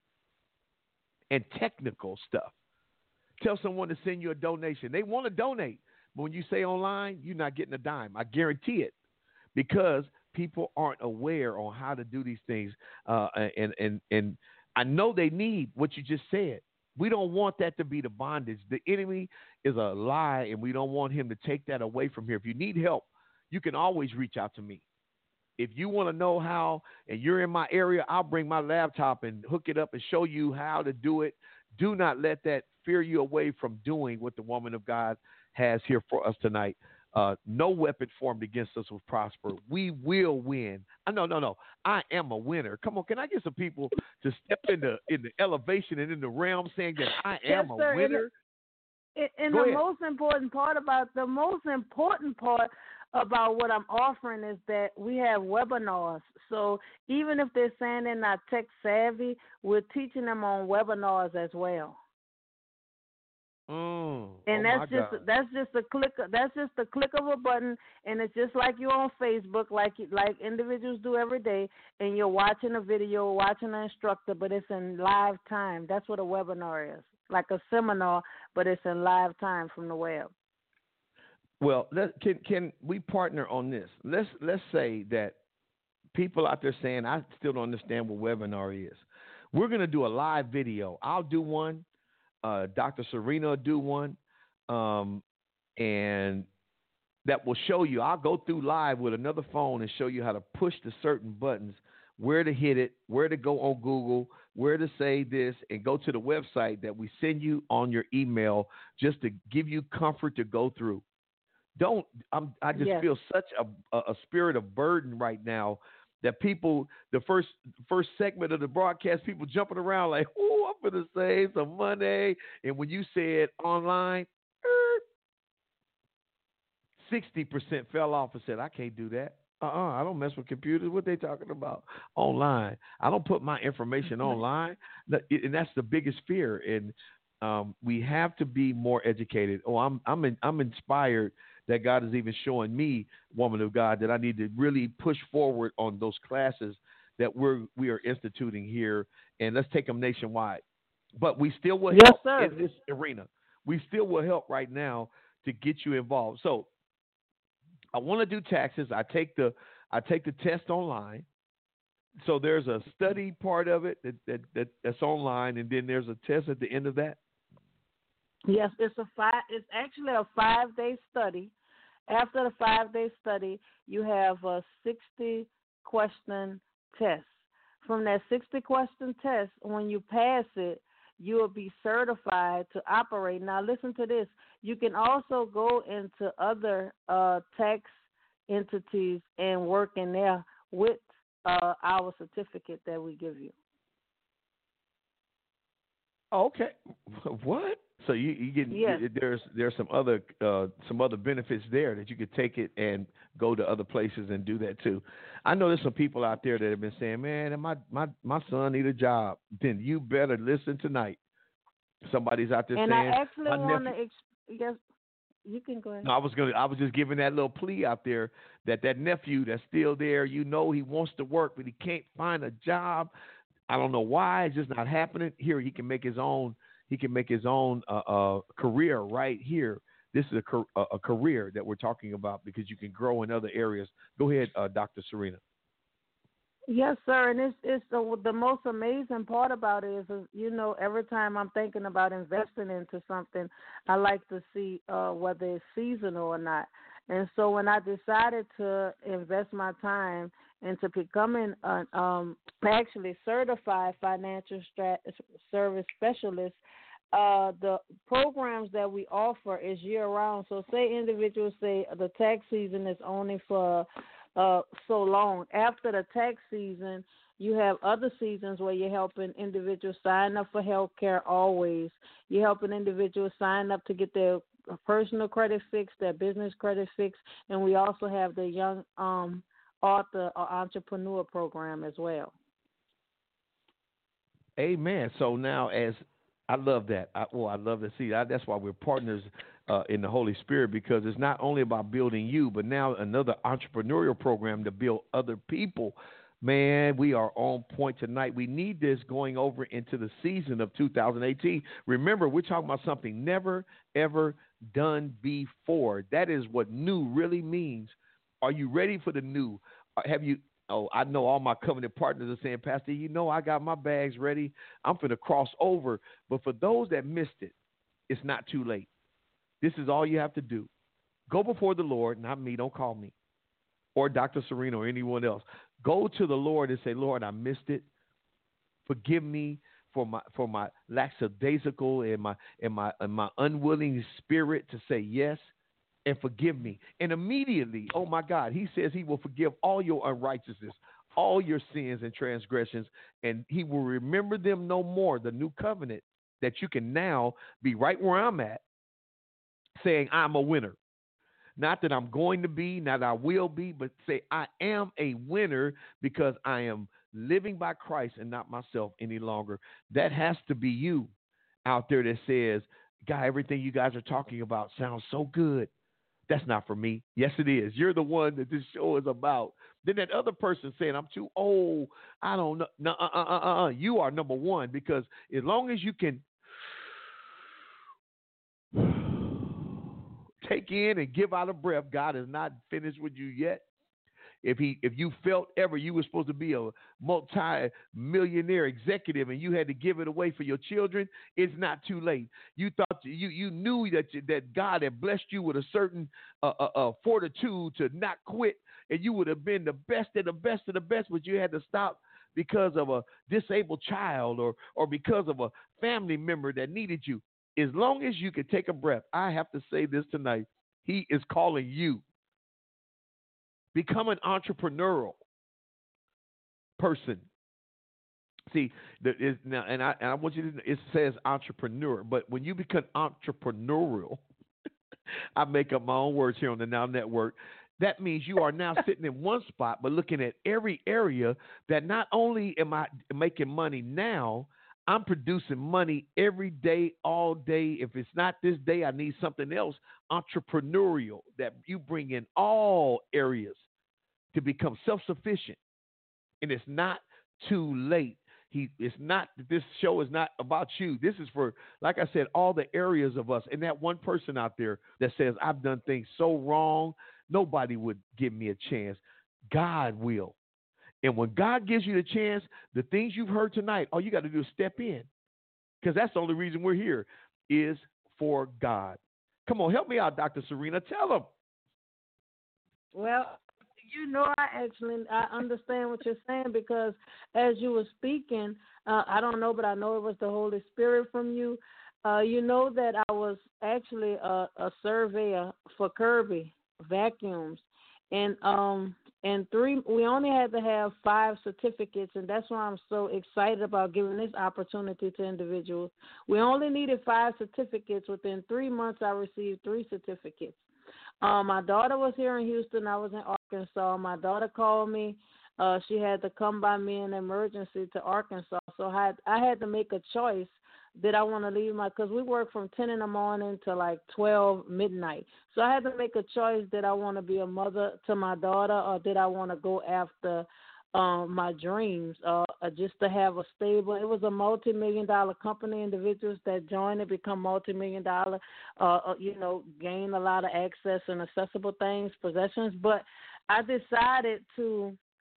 Speaker 1: and technical stuff. Tell someone to send you a donation. They want to donate. But when you say online, you're not getting a dime. I guarantee it, because people aren't aware on how to do these things. Uh, and, and, and I know they need what you just said. We don't want that to be the bondage. The enemy is a lie, and we don't want him to take that away from here. If you need help, you can always reach out to me. If you want to know how, and you're in my area, I'll bring my laptop and hook it up and show you how to do it. Do not let that fear you away from doing what the woman of God has here for us tonight. Uh, no weapon formed against us will prosper. We will win. Uh, no, no, no. I am a winner. Come on, can I get some people to step in the in the elevation and in the realm saying that I am
Speaker 2: yes,
Speaker 1: a
Speaker 2: sir.
Speaker 1: winner?
Speaker 2: And, and the ahead. most important part about the most important part about what I'm offering is that we have webinars. So even if they're saying they're not tech savvy, we're teaching them on webinars as well.
Speaker 1: Mm. Oh
Speaker 2: And that's
Speaker 1: my
Speaker 2: just
Speaker 1: God.
Speaker 2: that's just a click that's just a click of a button, and it's just like you're on Facebook, like like individuals do every day, and you're watching a video, watching an instructor, but it's in live time. That's what a webinar is, like a seminar, but it's in live time from the web.
Speaker 1: Well, let, can can we partner on this? Let's let's say that people out there saying, I still don't understand what webinar is. We're going to do a live video. I'll do one. Uh, Doctor Serena will do one. Um, and that will show you. I'll go through live with another phone and show you how to push the certain buttons, where to hit it, where to go on Google, where to say this, and go to the website that we send you on your email just to give you comfort to go through. Don't I'm, I just
Speaker 2: Yes.
Speaker 1: feel such a, a, a spirit of burden right now that people, the first first segment of the broadcast, people jumping around like, oh, I'm going to save some money. And when you said online, er, sixty percent fell off and said, I can't do that. Uh-uh, I don't mess with computers. What they talking about? Online. I don't put my information online. And that's the biggest fear. And um, we have to be more educated. Oh, I'm I'm in, I'm inspired that God is even showing me, woman of God, that I need to really push forward on those classes that we're we are instituting here, and let's take them nationwide. But we still will
Speaker 2: Yes,
Speaker 1: help
Speaker 2: sir.
Speaker 1: in this arena. We still will help right now to get you involved. So I want to do taxes. I take the I take the test online. So there's a study part of it that, that, that that's online, and then there's a test at the end of that.
Speaker 2: Yes, it's a five. It's actually a five-day study. After the five-day study, you have a sixty-question test. From that sixty-question test, when you pass it, you will be certified to operate. Now, listen to this. You can also go into other uh, tax entities and work in there with uh, our certificate that we give you.
Speaker 1: Okay, what? So you, you get
Speaker 2: Yes.
Speaker 1: there's there's some other uh, some other benefits there that you could take it and go to other places and do that too. I know there's some people out there that have been saying, man, my my my son need a job. Then you better listen tonight. Somebody's out there
Speaker 2: And
Speaker 1: saying,
Speaker 2: I actually
Speaker 1: my
Speaker 2: want to,
Speaker 1: nephew.
Speaker 2: ex- yes, you can go ahead.
Speaker 1: No, I was gonna. I was just giving that little plea out there that that nephew that's still there. You know, he wants to work, but he can't find a job. I don't know why. It's just not happening. Here, he can make his own. He can make his own uh, uh, career right here. This is a, a, a career that we're talking about because you can grow in other areas. Go ahead, uh, Doctor Serena.
Speaker 2: Yes, sir. And it's it's the, the most amazing part about it is, is, you know, every time I'm thinking about investing into something, I like to see uh, whether it's seasonal or not. And so when I decided to invest my time into becoming an um, actually certified financial strat- service specialist, uh, the programs that we offer is year round. So say individuals say the tax season is only for uh, so long. After the tax season, you have other seasons where you're helping individuals sign up for health care always. You're helping individuals sign up to get their personal credit fixed, their business credit fixed, and we also have the young um, author or entrepreneur program as well.
Speaker 1: Amen. So now, as I love that. I, oh, I love to see that. That's why we're partners uh, in the Holy Spirit, because it's not only about building you, but now another entrepreneurial program to build other people. Man, we are on point tonight. We need this going over into the season of two thousand eighteen. Remember, we're talking about something never, ever done before. That is what new really means. Are you ready for the new? Uh, Have you? Oh, I know all my covenant partners are saying, Pastor, you know I got my bags ready. I'm for to cross over. But for those that missed it, it's not too late. This is all you have to do. Go before the Lord, not me, don't call me, or Doctor Serena or anyone else. Go to the Lord and say, Lord, I missed it. Forgive me for my for my lackadaisical and my and my and my unwilling spirit to say yes. And forgive me. And immediately, oh my God, he says he will forgive all your unrighteousness, all your sins and transgressions, and he will remember them no more. The new covenant that you can now be right where I'm at, saying I'm a winner. Not that I'm going to be, not that I will be, but say I am a winner because I am living by Christ and not myself any longer. That has to be you out there that says, God, everything you guys are talking about sounds so good. That's not for me. Yes, it is. You're the one that this show is about. Then that other person saying, I'm too old. I don't know. No, uh, uh, uh, uh. You are number one, because as long as you can take in and give out a breath, God is not finished with you yet. If he, if you felt ever you were supposed to be a multi-millionaire executive and you had to give it away for your children, it's not too late. You thought you you knew that you, that God had blessed you with a certain uh, uh, uh, fortitude to not quit, and you would have been the best of the best of the best, but you had to stop because of a disabled child or or because of a family member that needed you. As long as you can take a breath, I have to say this tonight: He is calling you. Become an entrepreneurial person. See, there is now, and I, and I want you to. It says entrepreneur, but when you become entrepreneurial, I make up my own words here on the Now Network. That means you are now sitting in one spot, but looking at every area. That not only am I making money now, I'm producing money every day, all day. If it's not this day, I need something else. Entrepreneurial, that you bring in all areas to become self-sufficient. And it's not too late. He, it's not, this show is not about you. This is for, like I said, all the areas of us. And that one person out there that says, I've done things so wrong, nobody would give me a chance. God will. And when God gives you the chance, the things you've heard tonight, all you got to do is step in. Because that's the only reason we're here, is for God. Come on, help me out, Doctor Serena. Tell them.
Speaker 2: Well, you know, I actually I understand what you're saying, because as you were speaking, uh, I don't know, but I know it was the Holy Spirit from you. Uh, you know that I was actually a, a surveyor for Kirby Vacuums, and um, and three we only had to have five certificates, and that's why I'm so excited about giving this opportunity to individuals. We only needed five certificates. Within three months, I received three certificates. Um, my daughter was here in Houston. I was in Arkansas. My daughter called me. Uh, she had to come by me in emergency to Arkansas. So I had, I had to make a choice. Did I want to leave my, because we work from ten in the morning to like twelve midnight. So I had to make a choice. Did I want to be a mother to my daughter, or did I want to go after um, my dreams, uh, just to have a stable? It was a multi-million dollar company. Individuals that join it become multi-million dollar, uh, you know, gain a lot of access and accessible things, possessions. But I decided to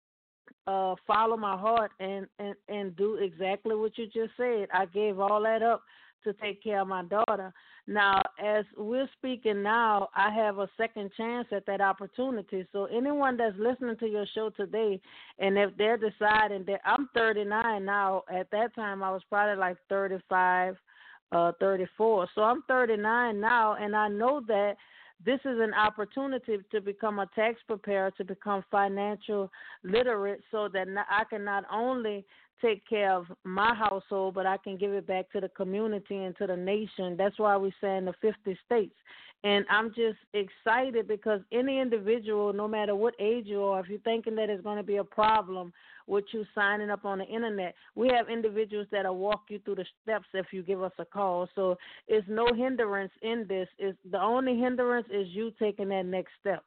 Speaker 2: uh, follow my heart and, and, and do exactly what you just said. I gave all that up to take care of my daughter. Now, as we're speaking now, I have a second chance at that opportunity. So anyone that's listening to your show today, and if they're deciding that I'm thirty-nine now, at that time I was probably like thirty-five, uh, thirty-four. So I'm thirty-nine now, and I know that this is an opportunity to become a tax preparer, to become financial literate, so that I can not only take care of my household, but I can give it back to the community and to the nation. That's why we say in the fifty states. And I'm just excited, because any individual, no matter what age you are, if you're thinking that it's going to be a problem with you signing up on the internet, we have individuals that will walk you through the steps if you give us a call. So it's no hindrance in this. It's, the only hindrance is you taking that next step.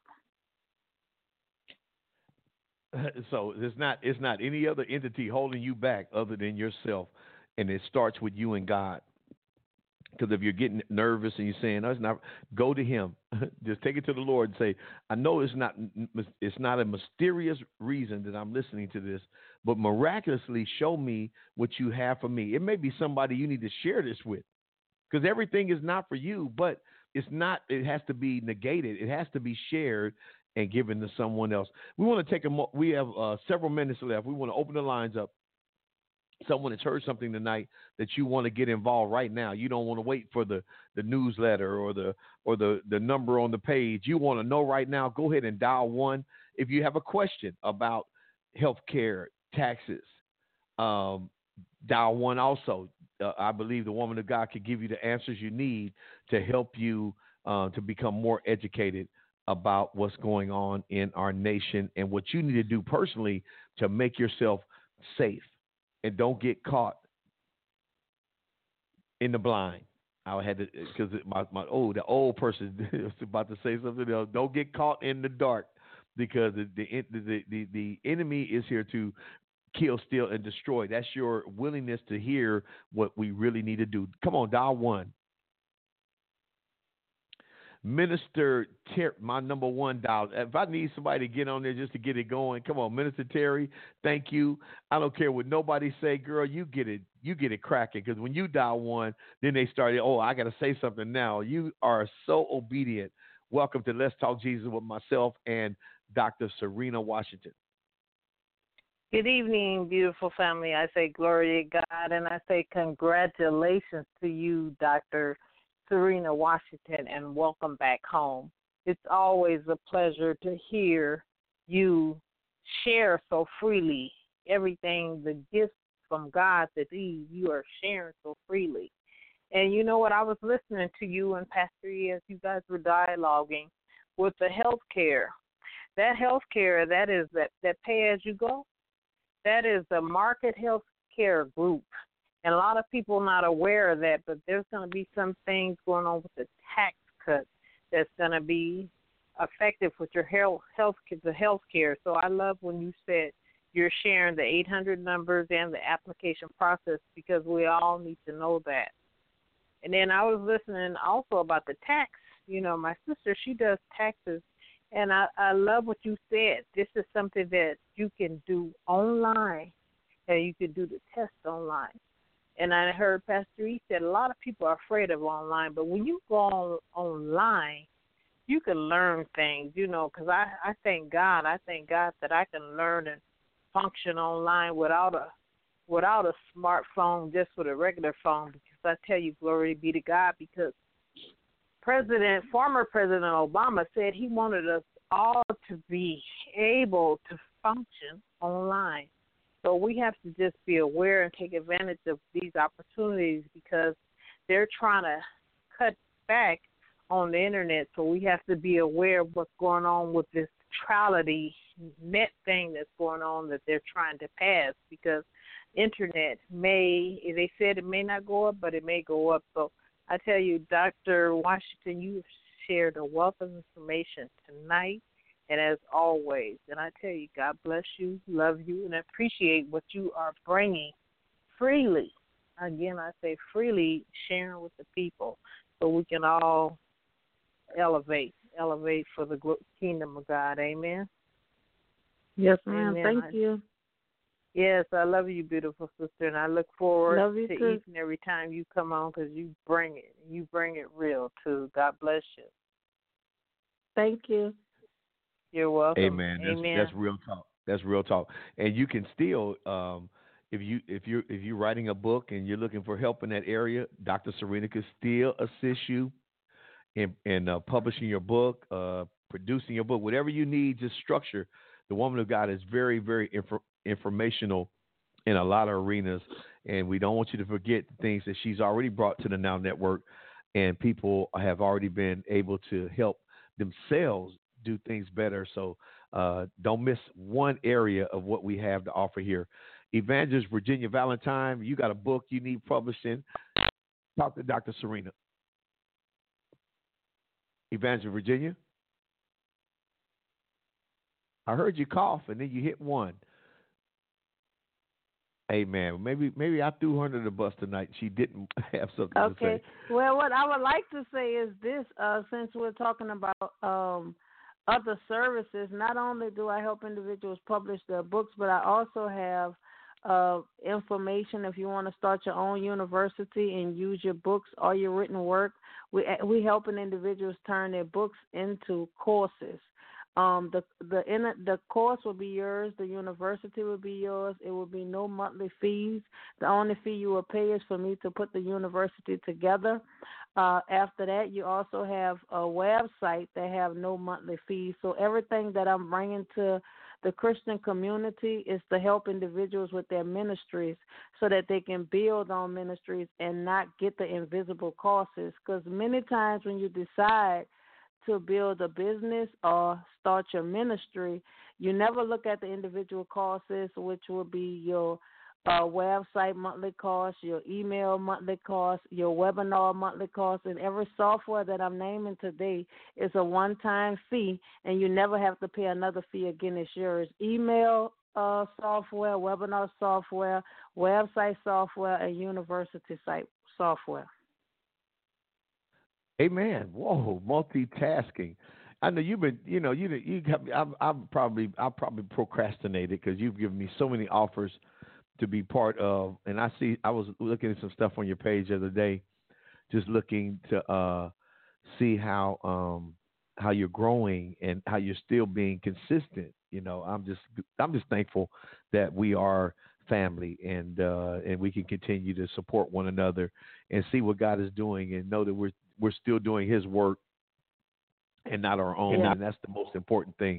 Speaker 1: So it's not it's not any other entity holding you back other than yourself, and it starts with you and God. Because if you're getting nervous and you're saying, "No, it's not," go to Him. Just take it to the Lord and say, "I know it's not it's not a mysterious reason that I'm listening to this, but miraculously show me what you have for me." It may be somebody you need to share this with, because everything is not for you, but it's not. It has to be negated. It has to be shared and given to someone else. We want to take a. Mo- we have uh, several minutes left. We want to open the lines up. Someone has heard something tonight that you want to get involved right now. You don't want to wait for the, the newsletter or the or the, the number on the page. You want to know right now. Go ahead and dial one. If you have a question about health care, taxes, um, dial one also. Uh, I believe the woman of God could give you the answers you need to help you uh, to become more educated about what's going on in our nation and what you need to do personally to make yourself safe and don't get caught in the blind. I had to because my my oh the old person was about to say something else. Don't get caught in the dark because the the the the, the enemy is here to kill, steal, and destroy. That's your willingness to hear what we really need to do. Come on, dial one. Minister Terry, my number one dial. If I need somebody to get on there just to get it going, come on, Minister Terry. Thank you. I don't care what nobody say, girl. You get it. You get it cracking because when you dial one, then they started. Oh, I got to say something now. You are so obedient. Welcome to Let's Talk Jesus with myself and Doctor Serena Washington.
Speaker 3: Good evening, beautiful family. I say glory to God, and I say congratulations to you, Doctor Serena Washington, and welcome back home. It's always a pleasure to hear you share so freely everything, the gifts from God that you are sharing so freely. And you know what? I was listening to you and Pastor E as you guys were dialoguing with the health care. That health care, that is that, that pay as you go, that is the Market Health Care Group. And a lot of people are not aware of that, but there's going to be some things going on with the tax cut that's going to be effective with your health, health, the health care. So I love when you said you're sharing the eight hundred numbers and the application process because we all need to know that. And then I was listening also about the tax. You know, my sister, she does taxes, and I, I love what you said. This is something that you can do online, and you can do the test online. And I heard Pastor E said a lot of people are afraid of online, but when you go on, online, you can learn things, you know, because I, I thank God. I thank God that I can learn and function online without a without a smartphone, just with a regular phone, because I tell you, glory be to God, because President, former President Obama said he wanted us all to be able to function online. So we have to just be aware and take advantage of these opportunities because they're trying to cut back on the internet. So we have to be aware of what's going on with this neutrality net thing that's going on that they're trying to pass, because internet may, they said it may not go up, but it may go up. So I tell you, Doctor Washington, you shared a wealth of information tonight. And as always, and I tell you, God bless you, love you, and appreciate what you are bringing freely. Again, I say freely, sharing with the people so we can all elevate, elevate for the kingdom of God. Amen?
Speaker 2: Yes, ma'am.
Speaker 3: Amen.
Speaker 2: Thank
Speaker 3: I,
Speaker 2: you.
Speaker 3: Yes, I love you, beautiful sister, and I look forward
Speaker 2: love you
Speaker 3: to
Speaker 2: too.
Speaker 3: each and every time you come on because you bring it. You bring it real, too. God bless you.
Speaker 2: Thank you.
Speaker 3: You're welcome.
Speaker 1: Amen. That's,
Speaker 3: Amen.
Speaker 1: that's real talk. That's real talk. And you can still, um, if you if you if you're writing a book and you're looking for help in that area, Doctor Serena can still assist you in in uh, publishing your book, uh, producing your book, whatever you need. Just structure. The woman of God is very very inf- informational in a lot of arenas, and we don't want you to forget the things that she's already brought to the Now Network, and people have already been able to help themselves do things better. So uh, don't miss one area of what we have to offer here. Evangelist Virginia Valentine, you got a book you need publishing. Talk to Doctor Serena. Evangelist Virginia, I heard you cough and then you hit one. Amen. Maybe maybe I threw her under the bus tonight. She didn't have something
Speaker 2: okay.
Speaker 1: to say.
Speaker 2: Okay. Well, what I would like to say is this: uh, since we're talking about um, other services, not only do I help individuals publish their books, but I also have uh, information if you want to start your own university and use your books or your written work. We we helping individuals turn their books into courses. Um, the the in the course will be yours. The university will be yours. It will be no monthly fees. The only fee you will pay is for me to put the university together. Uh, after that, you also have a website that have no monthly fees. So everything that I'm bringing to the Christian community is to help individuals with their ministries so that they can build on ministries and not get the invisible costs. Because many times when you decide to build a business or start your ministry, you never look at the individual costs, which will be your uh, website monthly cost, your email monthly cost, your webinar monthly cost, and every software that I'm naming today is a one-time fee, and you never have to pay another fee again. It's yours. Email uh, software, webinar software, website software, and university site software.
Speaker 1: Amen. Whoa, multitasking. I know you've been, you know, you you got me. I've, I've probably I probably procrastinated because you've given me so many offers to be part of, and I see I was looking at some stuff on your page the other day, just looking to uh, see how um, how you're growing and how you're still being consistent. You know, I'm just I'm just thankful that we are family and uh, and we can continue to support one another and see what God is doing and know that we're we're still doing His work and not our own, yeah. And that's the most important thing.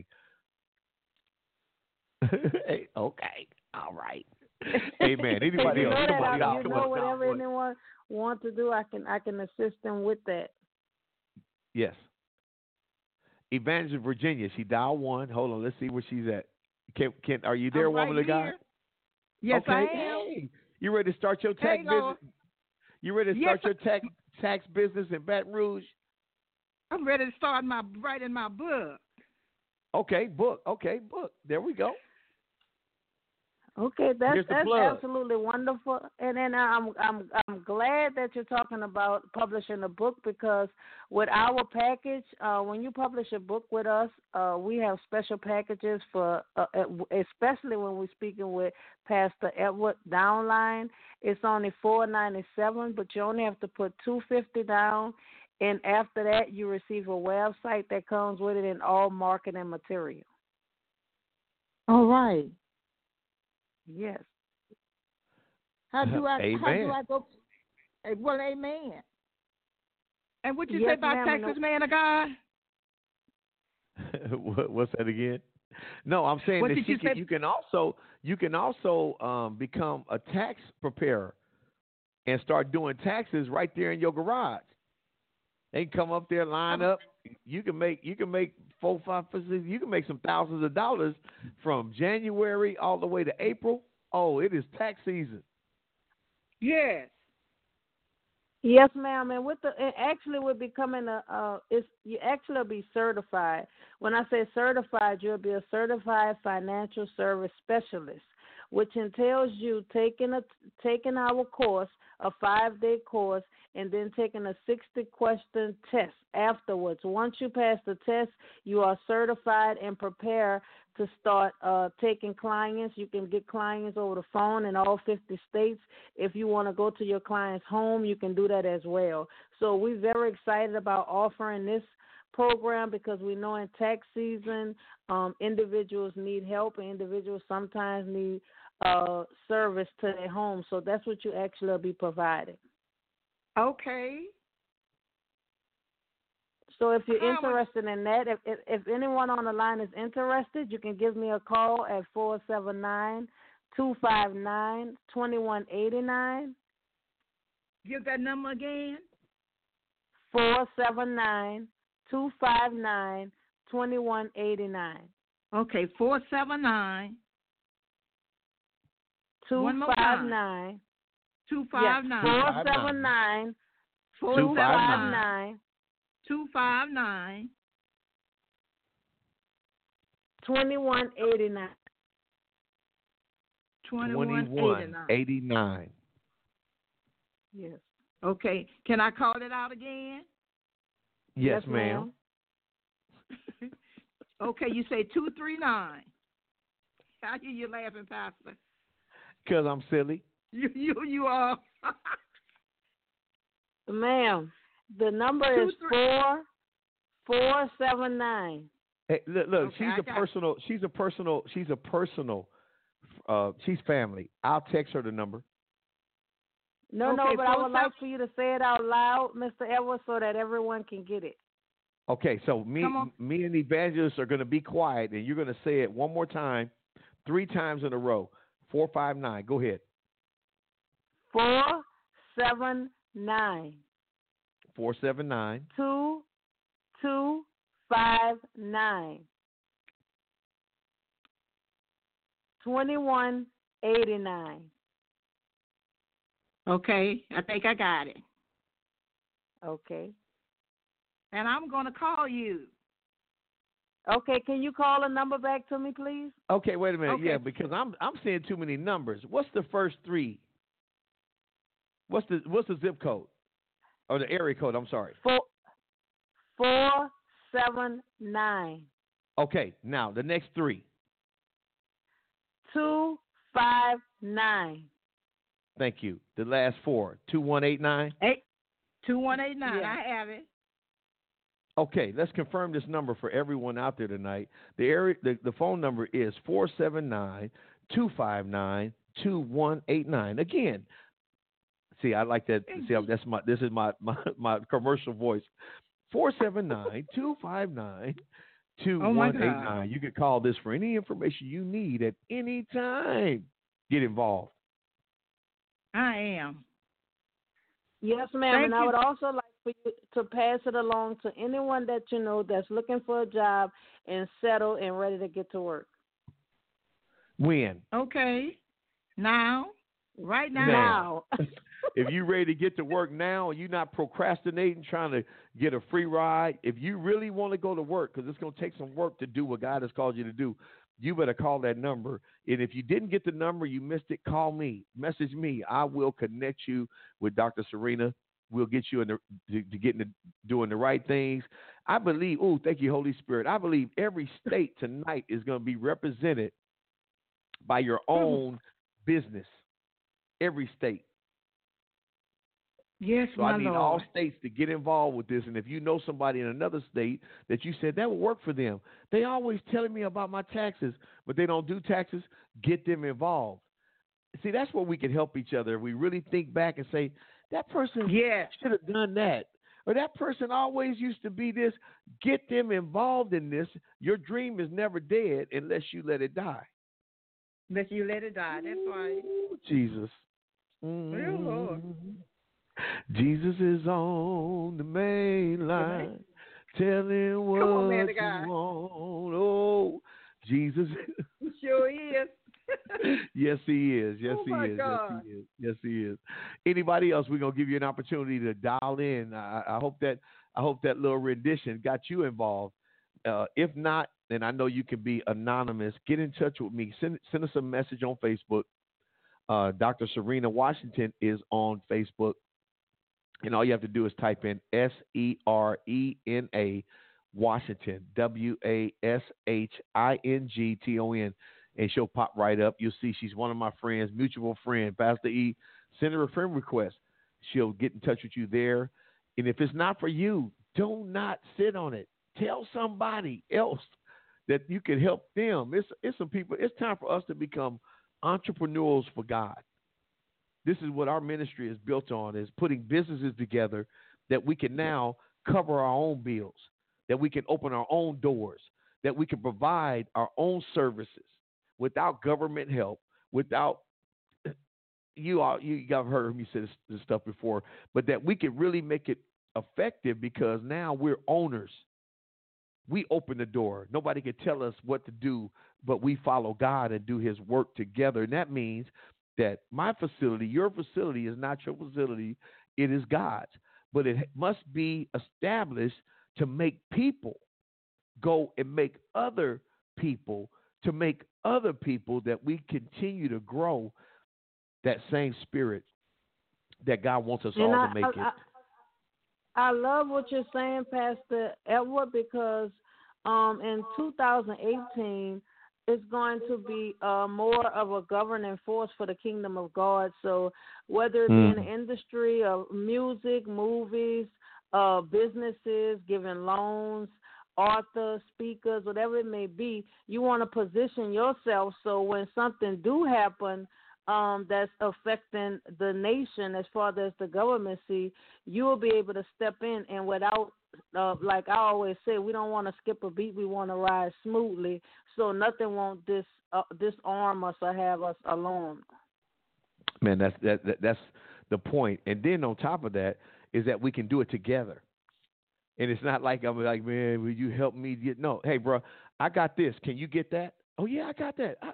Speaker 1: Hey, okay, all right, amen. Anybody
Speaker 2: you
Speaker 1: else?
Speaker 2: Know
Speaker 1: Come on,
Speaker 2: I, you
Speaker 1: come
Speaker 2: know
Speaker 1: on,
Speaker 2: whatever
Speaker 1: come
Speaker 2: anyone wants to do, I can I can assist them with that.
Speaker 1: Yes. Evangelist Virginia, she dialed one. Hold on, let's see where she's at. Can, can are you there,
Speaker 4: I'm
Speaker 1: woman
Speaker 4: right
Speaker 1: of God?
Speaker 4: here. Yes,
Speaker 1: okay.
Speaker 4: I am.
Speaker 1: Hey, you ready to start your tax
Speaker 4: hey,
Speaker 1: business? You ready to
Speaker 4: yes,
Speaker 1: start your tax tax business in Baton Rouge?
Speaker 4: I'm ready to start my writing my book.
Speaker 1: Okay, book. Okay, book. There we go.
Speaker 2: Okay, that's that's
Speaker 1: plug.
Speaker 2: absolutely wonderful, and then I'm I'm I'm glad that you're talking about publishing a book because with our package, uh, when you publish a book with us, uh, we have special packages for, uh, especially when we're speaking with Pastor Edward Downline. It's only four ninety-seven, but you only have to put two fifty down, and after that, you receive a website that comes with it and all marketing material.
Speaker 4: All right.
Speaker 2: Yes.
Speaker 4: How do I?
Speaker 1: Amen.
Speaker 4: How do I go? Well, amen. And what you
Speaker 2: yes,
Speaker 4: say about Texas, man of God?
Speaker 1: what, what's that again? No, I'm saying
Speaker 4: what
Speaker 1: that
Speaker 4: did
Speaker 1: you,
Speaker 4: you,
Speaker 1: can,
Speaker 4: say?
Speaker 1: you can also you can also um, become a tax preparer and start doing taxes right there in your garage. They can come up there, line up. You can make you can make four, five, six, you can make some thousands of dollars from January all the way to April. Oh, it is tax season.
Speaker 4: Yes.
Speaker 2: Yes, ma'am. And with the it actually with becoming a uh, it's you actually be certified. When I say certified, you'll be a certified financial service specialist, which entails you taking a taking our course, a five day course, and then taking a sixty question test afterwards. Once you pass the test, you are certified and prepared to start uh, taking clients. You can get clients over the phone in all fifty states. If you want to go to your client's home, you can do that as well. So we're very excited about offering this program because we know in tax season, um, individuals need help and individuals sometimes need uh, service to their home. So that's what you actually will be providing.
Speaker 4: Okay.
Speaker 2: So if you're interested in that, if, if if anyone on the line is interested, you can give me a call at four seven nine, two five nine, two one eight nine.
Speaker 4: Give that number again.
Speaker 2: four seven nine, two five nine, two one eight nine.
Speaker 4: Okay, four seven nine.
Speaker 2: two five nine.
Speaker 4: two five nine.
Speaker 2: four seven nine, two five nine.
Speaker 4: Two five nine.
Speaker 2: Twenty one eighty nine.
Speaker 4: Twenty one
Speaker 1: eighty nine.
Speaker 2: Yes.
Speaker 4: Okay. Can I call it out again?
Speaker 1: Yes,
Speaker 2: yes
Speaker 1: ma'am.
Speaker 4: ma'am. Okay, you say two three nine. I hear you laughing, Pastor.
Speaker 1: Because I'm silly.
Speaker 4: You you you are.
Speaker 2: Ma'am. The number Two, is four four seven nine.
Speaker 1: Hey, look, look
Speaker 4: okay,
Speaker 1: she's
Speaker 4: I
Speaker 1: a personal.
Speaker 4: It.
Speaker 1: She's a personal. She's a personal. Uh, she's family. I'll text her the number.
Speaker 2: No,
Speaker 4: okay,
Speaker 2: no, but I would
Speaker 4: seven.
Speaker 2: like for you to say it out loud, Mister Edwards, so that everyone can get it.
Speaker 1: Okay, so me, me and the evangelist are going to be quiet, and you're going to say it one more time, three times in a row. Four five nine. Go ahead.
Speaker 2: Four seven nine.
Speaker 1: Four seven nine
Speaker 2: two two five nine twenty one eighty nine.
Speaker 4: Okay, I think I got it.
Speaker 2: Okay.
Speaker 4: And I'm going to call you.
Speaker 2: Okay, can you call a number back to me, please?
Speaker 1: Okay, wait a minute.
Speaker 4: Okay.
Speaker 1: Yeah, because I'm I'm seeing too many numbers. What's the first three? What's the what's the zip code or the area code? I'm sorry.
Speaker 2: Four four seven nine
Speaker 1: Okay, now the next three.
Speaker 2: two five nine.
Speaker 1: Thank you. The last four. Two one eight nine.
Speaker 4: Eight two one eight nine.
Speaker 2: Yeah.
Speaker 4: I have it.
Speaker 1: Okay, let's confirm this number for everyone out there tonight. The area, the, the phone number is four seven nine, two five nine, two one eight nine. Again, see, I like that. See, that's my this is my my, my commercial voice. four seven nine, two five nine, two one eight nine. You can call this for any information you need at any time. Get involved.
Speaker 4: I am.
Speaker 2: Yes, ma'am.
Speaker 4: Thank
Speaker 2: and
Speaker 4: you.
Speaker 2: I would also like for you to pass it along to anyone that you know that's looking for a job and settled and ready to get to work.
Speaker 1: When?
Speaker 4: Okay. Now. Right now.
Speaker 1: Now. If you're ready to get to work now and you're not procrastinating, trying to get a free ride, if you really want to go to work, because it's going to take some work to do what God has called you to do, you better call that number. And if you didn't get the number, you missed it, call me. Message me. I will connect you with Doctor Serena. We'll get you in the, to, to getting the, doing the right things. I believe, oh, thank you, Holy Spirit. I believe every state tonight is going to be represented by your own business. Every state.
Speaker 4: Yes,
Speaker 1: so
Speaker 4: my
Speaker 1: I need
Speaker 4: Lord.
Speaker 1: all states to get involved with this. And if you know somebody in another state that you said that would work for them, they always telling me about my taxes, but they don't do taxes, get them involved. See, that's where we can help each other. If we really think back and say, that person
Speaker 4: Yes.
Speaker 1: should have done that. Or that person always used to be this. Get them involved in this. Your dream is never dead unless you let it die.
Speaker 4: Unless you let it die. That's right.
Speaker 1: Ooh, Jesus.
Speaker 4: Real Lord.
Speaker 1: Jesus is on the main line. Tell him what
Speaker 4: on, man,
Speaker 1: you
Speaker 4: the guy.
Speaker 1: want. Oh, Jesus.
Speaker 4: He sure is.
Speaker 1: Yes, he is. Yes,
Speaker 4: Oh,
Speaker 1: he
Speaker 4: my
Speaker 1: is.
Speaker 4: God.
Speaker 1: Yes, he is. Yes, he is. Anybody else? We're gonna give you an opportunity to dial in. I, I hope that I hope that little rendition got you involved. Uh, if not, then I know you can be anonymous. Get in touch with me. Send send us a message on Facebook. Uh, Doctor Serena Washington is on Facebook. And all you have to do is type in S E R E N A Washington, W A S H I N G T O N, and she'll pop right up. You'll see she's one of my friends, mutual friend, Pastor E. Send her a friend request. She'll get in touch with you there. And if it's not for you, do not sit on it. Tell somebody else that you can help them. It's, it's some people. It's time for us to become entrepreneurs for God. This is what our ministry is built on, is putting businesses together that we can now cover our own bills, that we can open our own doors, that we can provide our own services without government help, without you all, you have heard me say this, this stuff before, but that we can really make it effective because now we're owners. We open the door. Nobody can tell us what to do, but we follow God and do his work together. And that means that my facility, your facility is not your facility. It is God's. But it must be established to make people go and make other people, to make other people, that we continue to grow that same spirit that God wants us
Speaker 2: And
Speaker 1: all
Speaker 2: I,
Speaker 1: to make
Speaker 2: I,
Speaker 1: it.
Speaker 2: I, I love what you're saying, Pastor Edward, because um, in two thousand eighteen, it's going to be uh, more of a governing force for the kingdom of God. So whether it be
Speaker 1: Mm.
Speaker 2: in the industry of music, movies, uh, businesses, giving loans, authors, speakers, whatever it may be, you want to position yourself so when something do happen um, that's affecting the nation as far as the government see, you will be able to step in and without, uh, like I always say, we don't want to skip a beat. We want to ride smoothly, so nothing won't dis, uh, disarm us or have us alarmed.
Speaker 1: Man, that's that, that that's the point. And then on top of that is that we can do it together. And it's not like I'm like, man, will you help me get? No, hey, bro, I got this. Can you get that? Oh yeah, I got that. I,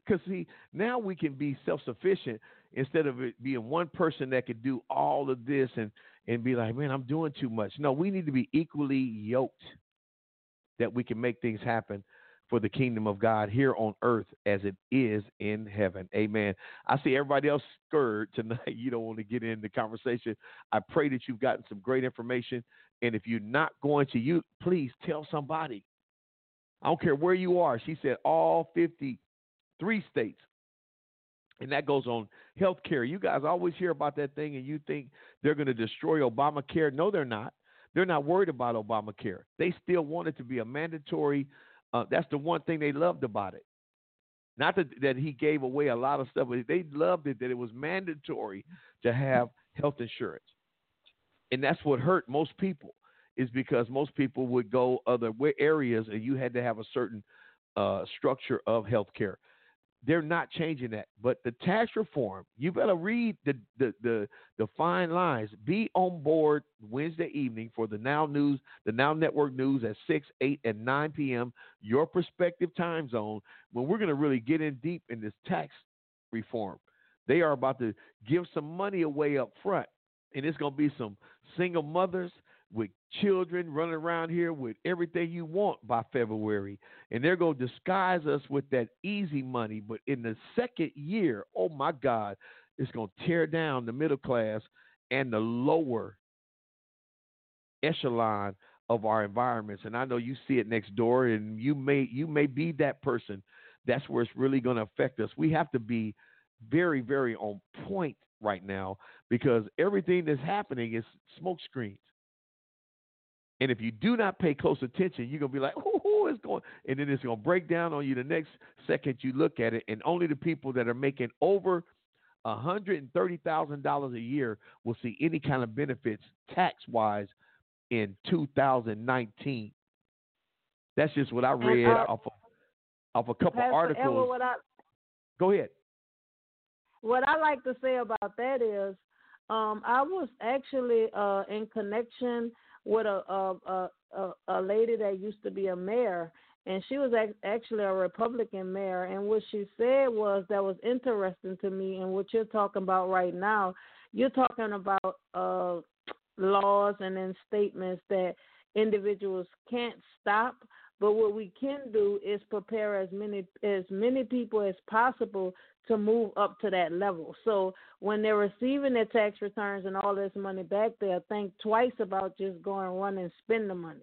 Speaker 1: Because, see, now we can be self-sufficient instead of it being one person that could do all of this and, and be like, man, I'm doing too much. No, we need to be equally yoked that we can make things happen for the kingdom of God here on earth as it is in heaven. Amen. I see everybody else scared tonight. You don't want to get in the conversation. I pray that you've gotten some great information. And if you're not going to you, please tell somebody. I don't care where you are. She said all fifty-three states. And that goes on health care. You guys always hear about that thing and you think they're going to destroy Obamacare. No, they're not. They're not worried about Obamacare. They still want it to be a mandatory. Uh, that's the one thing they loved about it. Not that, that he gave away a lot of stuff, but they loved it that it was mandatory to have health insurance. And that's what hurt most people, is because most people would go other areas and you had to have a certain uh, structure of health care. They're not changing that. But the tax reform, you better read the, the, the, the fine lines. Be on board Wednesday evening for the Now News, the Now Network News at six, eight, and nine p.m., your perspective time zone, when we're going to really get in deep in this tax reform. They are about to give some money away up front, and it's going to be some single mothers with children running around here with everything you want by February. And they're going to disguise us with that easy money. But in the second year, oh, my God, it's going to tear down the middle class and the lower echelon of our environments. And I know you see it next door, and you may you may be that person. That's where it's really going to affect us. We have to be very, very on point right now, because everything that's happening is smoke screens. And if you do not pay close attention, you're going to be like, oh, oh, it's going, and then it's going to break down on you the next second you look at it. And only the people that are making over one hundred thirty thousand dollars a year will see any kind of benefits tax-wise in two thousand nineteen. That's just what I read
Speaker 2: uh,
Speaker 1: off of, off a couple
Speaker 2: Pastor
Speaker 1: articles.
Speaker 2: Edward, what I,
Speaker 1: Go ahead.
Speaker 2: What I like to say about that is um, I was actually uh, in connection with a, a a a lady that used to be a mayor, and she was actually a Republican mayor. And what she said was that was interesting to me. And what you're talking about right now, you're talking about uh, laws and then statements that individuals can't stop. But what we can do is prepare as many as many people as possible to move up to that level. So when they're receiving their tax returns and all this money back, they'll think twice about just going run and spend the money.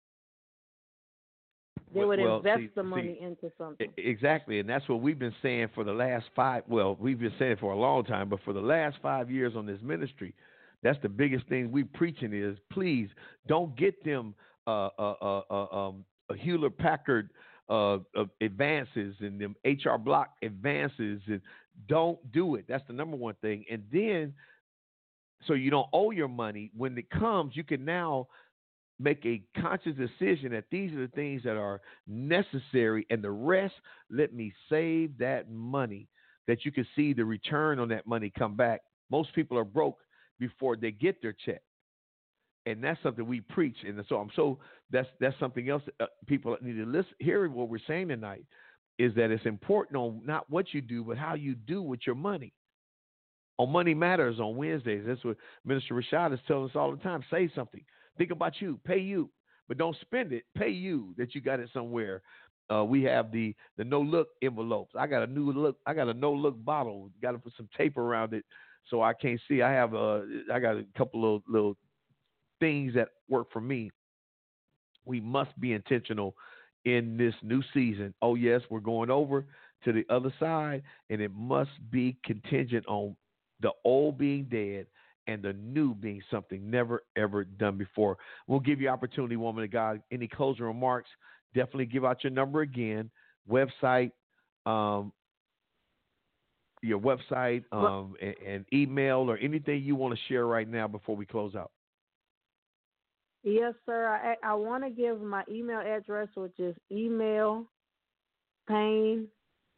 Speaker 2: They would
Speaker 1: well,
Speaker 2: invest
Speaker 1: see,
Speaker 2: the money
Speaker 1: see,
Speaker 2: into something.
Speaker 1: Exactly, and that's what we've been saying for the last five, well, we've been saying it for a long time, but for the last five years on this ministry, that's the biggest thing we're preaching is, please don't get them uh, uh, uh, uh, um, Hewlett Packard uh, uh, advances and them H R Block advances, and don't do it. That's the number one thing. And then, so you don't owe your money. When it comes, you can now make a conscious decision that these are the things that are necessary, and the rest, let me save that money, that you can see the return on that money come back. Most people are broke before they get their check. And that's something we preach. And so I'm so that's that's something else that, uh, people need to listen. Hear what we're saying tonight is that it's important on not what you do, but how you do with your money. On Money Matters on Wednesdays, that's what Minister Rashad is telling us all the time. Say something. Think about you. Pay you. But don't spend it. Pay you that you got it somewhere. Uh, we have the the no look envelopes. I got a new look. I got a no look bottle. Got to put some tape around it so I can't see. I have a. I got a couple of little things that work for me. We must be intentional in this new season. Oh yes, we're going over to the other side, and it must be contingent on the old being dead and the new being something never, ever done before. We'll give you opportunity, woman of God. Any closing remarks? Definitely give out your number again, website, um, your website, um, and, and email or anything you want to share right now before we close out.
Speaker 2: Yes, sir. I, I want to give my email address, which is email Payne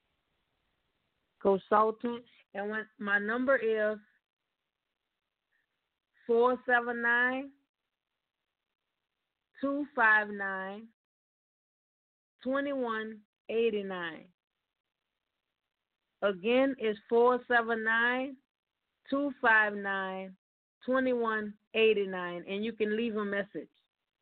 Speaker 2: Consultant. And when, my number is four seven nine, two five nine, two one eight nine. Again, it's four seven nine, two five nine, two one eight nine, and you can leave a message.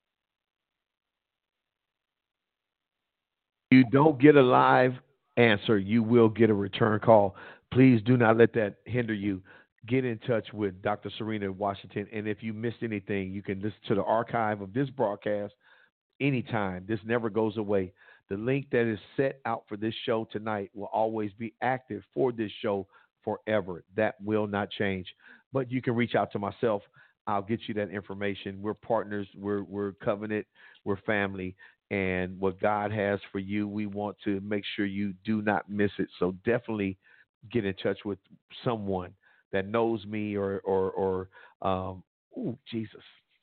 Speaker 1: You don't get a live answer, you will get a return call. Please do not let that hinder you. Get in touch with Doctor Serena Washington, and if you missed anything, you can listen to the archive of this broadcast anytime. This never goes away. The link that is set out for this show tonight will always be active for this show forever. That will not change. But you can reach out to myself. I'll get you that information. We're partners. We're we're covenant. We're family. And what God has for you, we want to make sure you do not miss it. So definitely get in touch with someone that knows me or, or, or um, oh, Jesus.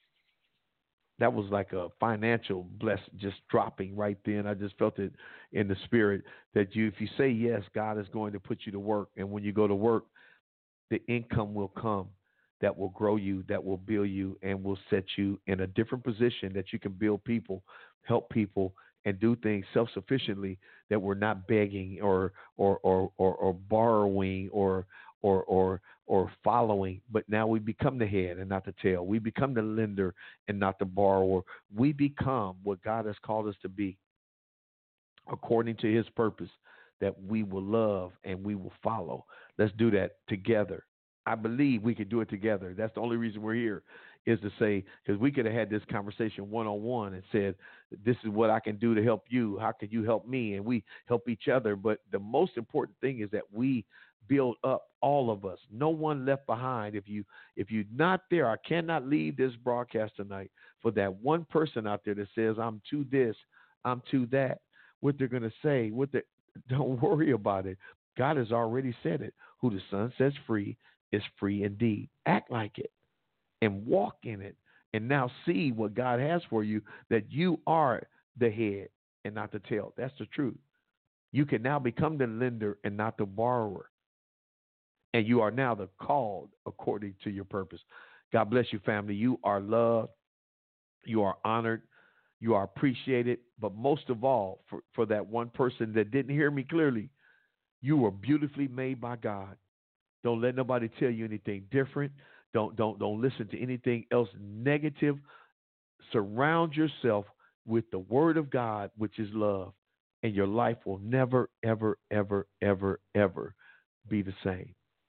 Speaker 1: That was like a financial blessing just dropping right then. I just felt it in the spirit that you, if you say yes, God is going to put you to work. And when you go to work, the income will come that will grow you, that will build you, and will set you in a different position that you can build people, help people, and do things self-sufficiently that we're not begging or or or or, or borrowing or or or or following, but now we become the head and not the tail. We become the lender and not the borrower. We become what God has called us to be according to his purpose, that we will love and we will follow. Let's do that together. I believe we can do it together. That's the only reason we're here, is to say, because we could have had this conversation one-on-one and said, this is what I can do to help you. How can you help me? And we help each other. But the most important thing is that we build up all of us. No one left behind. If you, if you're not there, I cannot leave this broadcast tonight for that one person out there that says, I'm to this, I'm to that. What they're going to say, what they, don't worry about it. God has already said it. Who the Son sets free is free indeed. Act like it and walk in it, and now see what God has for you, that you are the head and not the tail. That's the truth. You can now become the lender and not the borrower, and you are now the called according to your purpose. God bless you, family. You are loved. You are honored. You are appreciated. But most of all, for, for that one person that didn't hear me clearly, you were beautifully made by God. Don't let nobody tell you anything different. Don't don't don't listen to anything else negative. Surround yourself with the word of God, which is love, and your life will never, ever, ever, ever, ever be the same.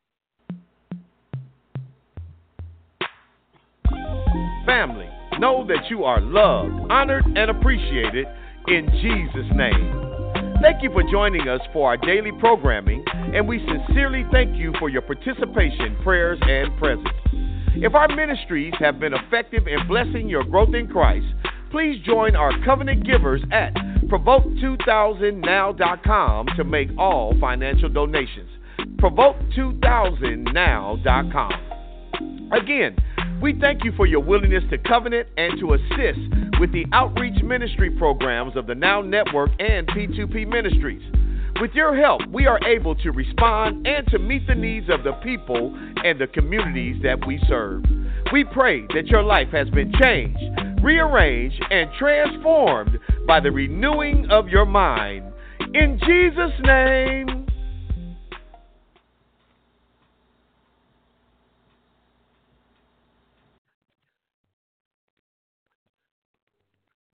Speaker 1: Family, know that you are loved, honored, and appreciated in Jesus' name. Thank you for joining us for our daily programming, and we sincerely thank you for your participation, prayers, and presence. If our ministries have been effective in blessing your growth in Christ, please join our covenant givers at provoke two thousand now dot com to make all financial donations. provoke two thousand now dot com. Again, we thank you for your willingness to covenant and to assist with the outreach ministry programs of the Now Network and P two P Ministries. With your help, we are able to respond and to meet the needs of the people and the communities that we serve. We pray that your life has been changed, rearranged, and transformed by the renewing of your mind. In Jesus' name.